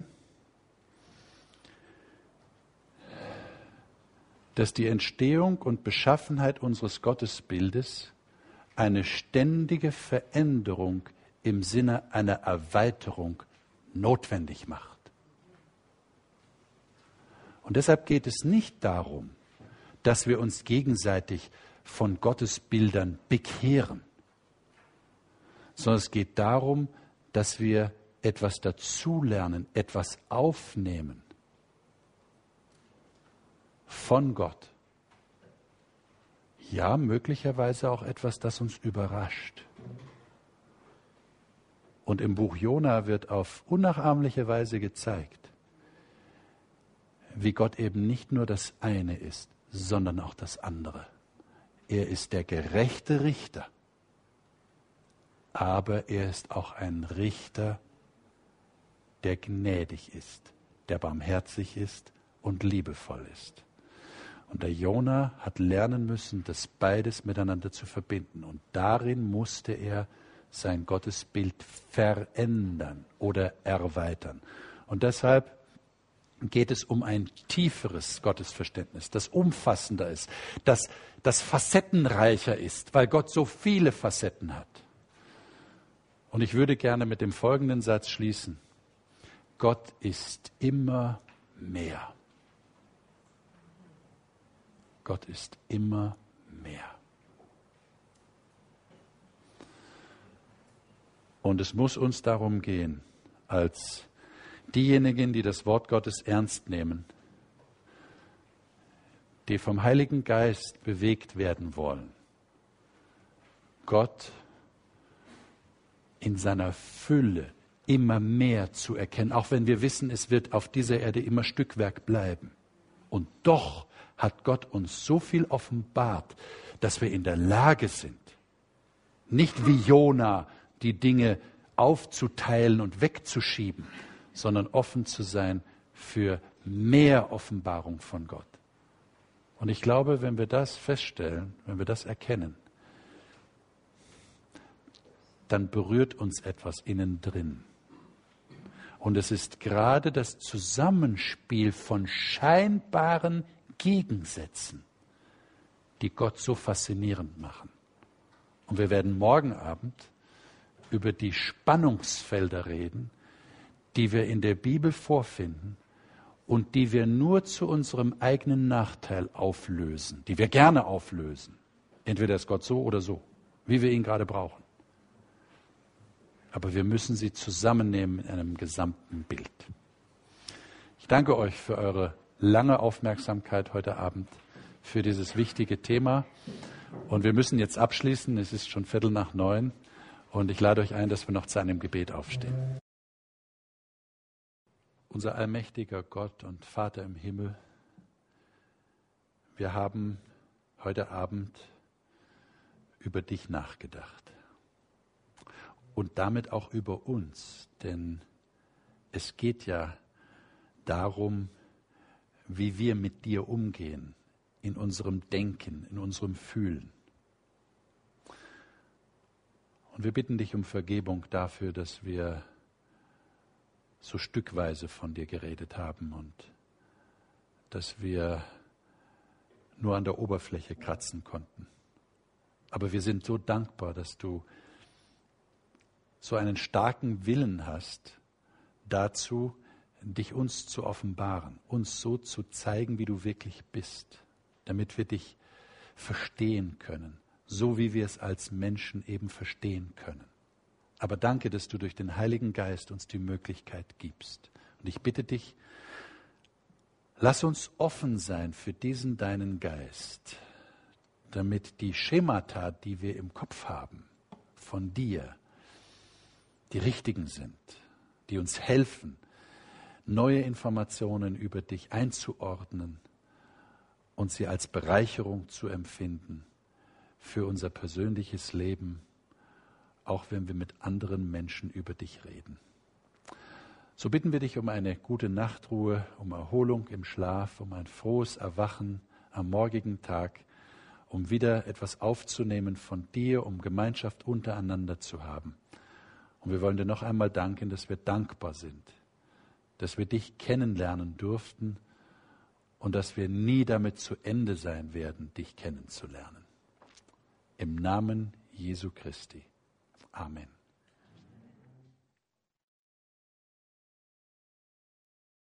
dass die Entstehung und Beschaffenheit unseres Gottesbildes eine ständige Veränderung im Sinne einer Erweiterung notwendig macht. Und deshalb geht es nicht darum, dass wir uns gegenseitig von Gottesbildern bekehren, sondern es geht darum, dass wir etwas dazulernen, etwas aufnehmen von Gott. Ja, möglicherweise auch etwas, das uns überrascht. Und im Buch Jona wird auf unnachahmliche Weise gezeigt, wie Gott eben nicht nur das eine ist, sondern auch das andere. Er ist der gerechte Richter, aber er ist auch ein Richter, der gnädig ist, der barmherzig ist und liebevoll ist. Und der Jona hat lernen müssen, das beides miteinander zu verbinden. Und darin musste er sein Gottesbild verändern oder erweitern. Und deshalb geht es um ein tieferes Gottesverständnis, das umfassender ist, das, das facettenreicher ist, weil Gott so viele Facetten hat. Und ich würde gerne mit dem folgenden Satz schließen. Gott ist immer mehr. Gott ist immer mehr. Und es muss uns darum gehen, als diejenigen, die das Wort Gottes ernst nehmen, die vom Heiligen Geist bewegt werden wollen, Gott in seiner Fülle immer mehr zu erkennen, auch wenn wir wissen, es wird auf dieser Erde immer Stückwerk bleiben. Und doch hat Gott uns so viel offenbart, dass wir in der Lage sind, nicht wie Jona die Dinge aufzuteilen und wegzuschieben, sondern offen zu sein für mehr Offenbarung von Gott. Und ich glaube, wenn wir das feststellen, wenn wir das erkennen, dann berührt uns etwas innen drin. Und es ist gerade das Zusammenspiel von scheinbaren Gegensätzen, die Gott so faszinierend machen. Und wir werden morgen Abend über die Spannungsfelder reden, die wir in der Bibel vorfinden und die wir nur zu unserem eigenen Nachteil auflösen, die wir gerne auflösen. Entweder ist Gott so oder so, wie wir ihn gerade brauchen. Aber wir müssen sie zusammennehmen in einem gesamten Bild. Ich danke euch für eure lange Aufmerksamkeit heute Abend, für dieses wichtige Thema. Und wir müssen jetzt abschließen, es ist schon Viertel nach neun. Und ich lade euch ein, dass wir noch zu einem Gebet aufstehen. Unser allmächtiger Gott und Vater im Himmel, wir haben heute Abend über dich nachgedacht. Und damit auch über uns, denn es geht ja darum, wie wir mit dir umgehen, in unserem Denken, in unserem Fühlen. Und wir bitten dich um Vergebung dafür, dass wir so stückweise von dir geredet haben und dass wir nur an der Oberfläche kratzen konnten. Aber wir sind so dankbar, dass du so einen starken Willen hast, dazu, dich uns zu offenbaren, uns so zu zeigen, wie du wirklich bist, damit wir dich verstehen können, so wie wir es als Menschen eben verstehen können. Aber danke, dass du durch den Heiligen Geist uns die Möglichkeit gibst. Und ich bitte dich, lass uns offen sein für diesen deinen Geist, damit die Schemata, die wir im Kopf haben, von dir, die richtigen sind, die uns helfen, neue Informationen über dich einzuordnen und sie als Bereicherung zu empfinden für unser persönliches Leben, auch wenn wir mit anderen Menschen über dich reden. So bitten wir dich um eine gute Nachtruhe, um Erholung im Schlaf, um ein frohes Erwachen am morgigen Tag, um wieder etwas aufzunehmen von dir, um Gemeinschaft untereinander zu haben. Und wir wollen dir noch einmal danken, dass wir dankbar sind, dass wir dich kennenlernen durften und dass wir nie damit zu Ende sein werden, dich kennenzulernen. Im Namen Jesu Christi. Amen.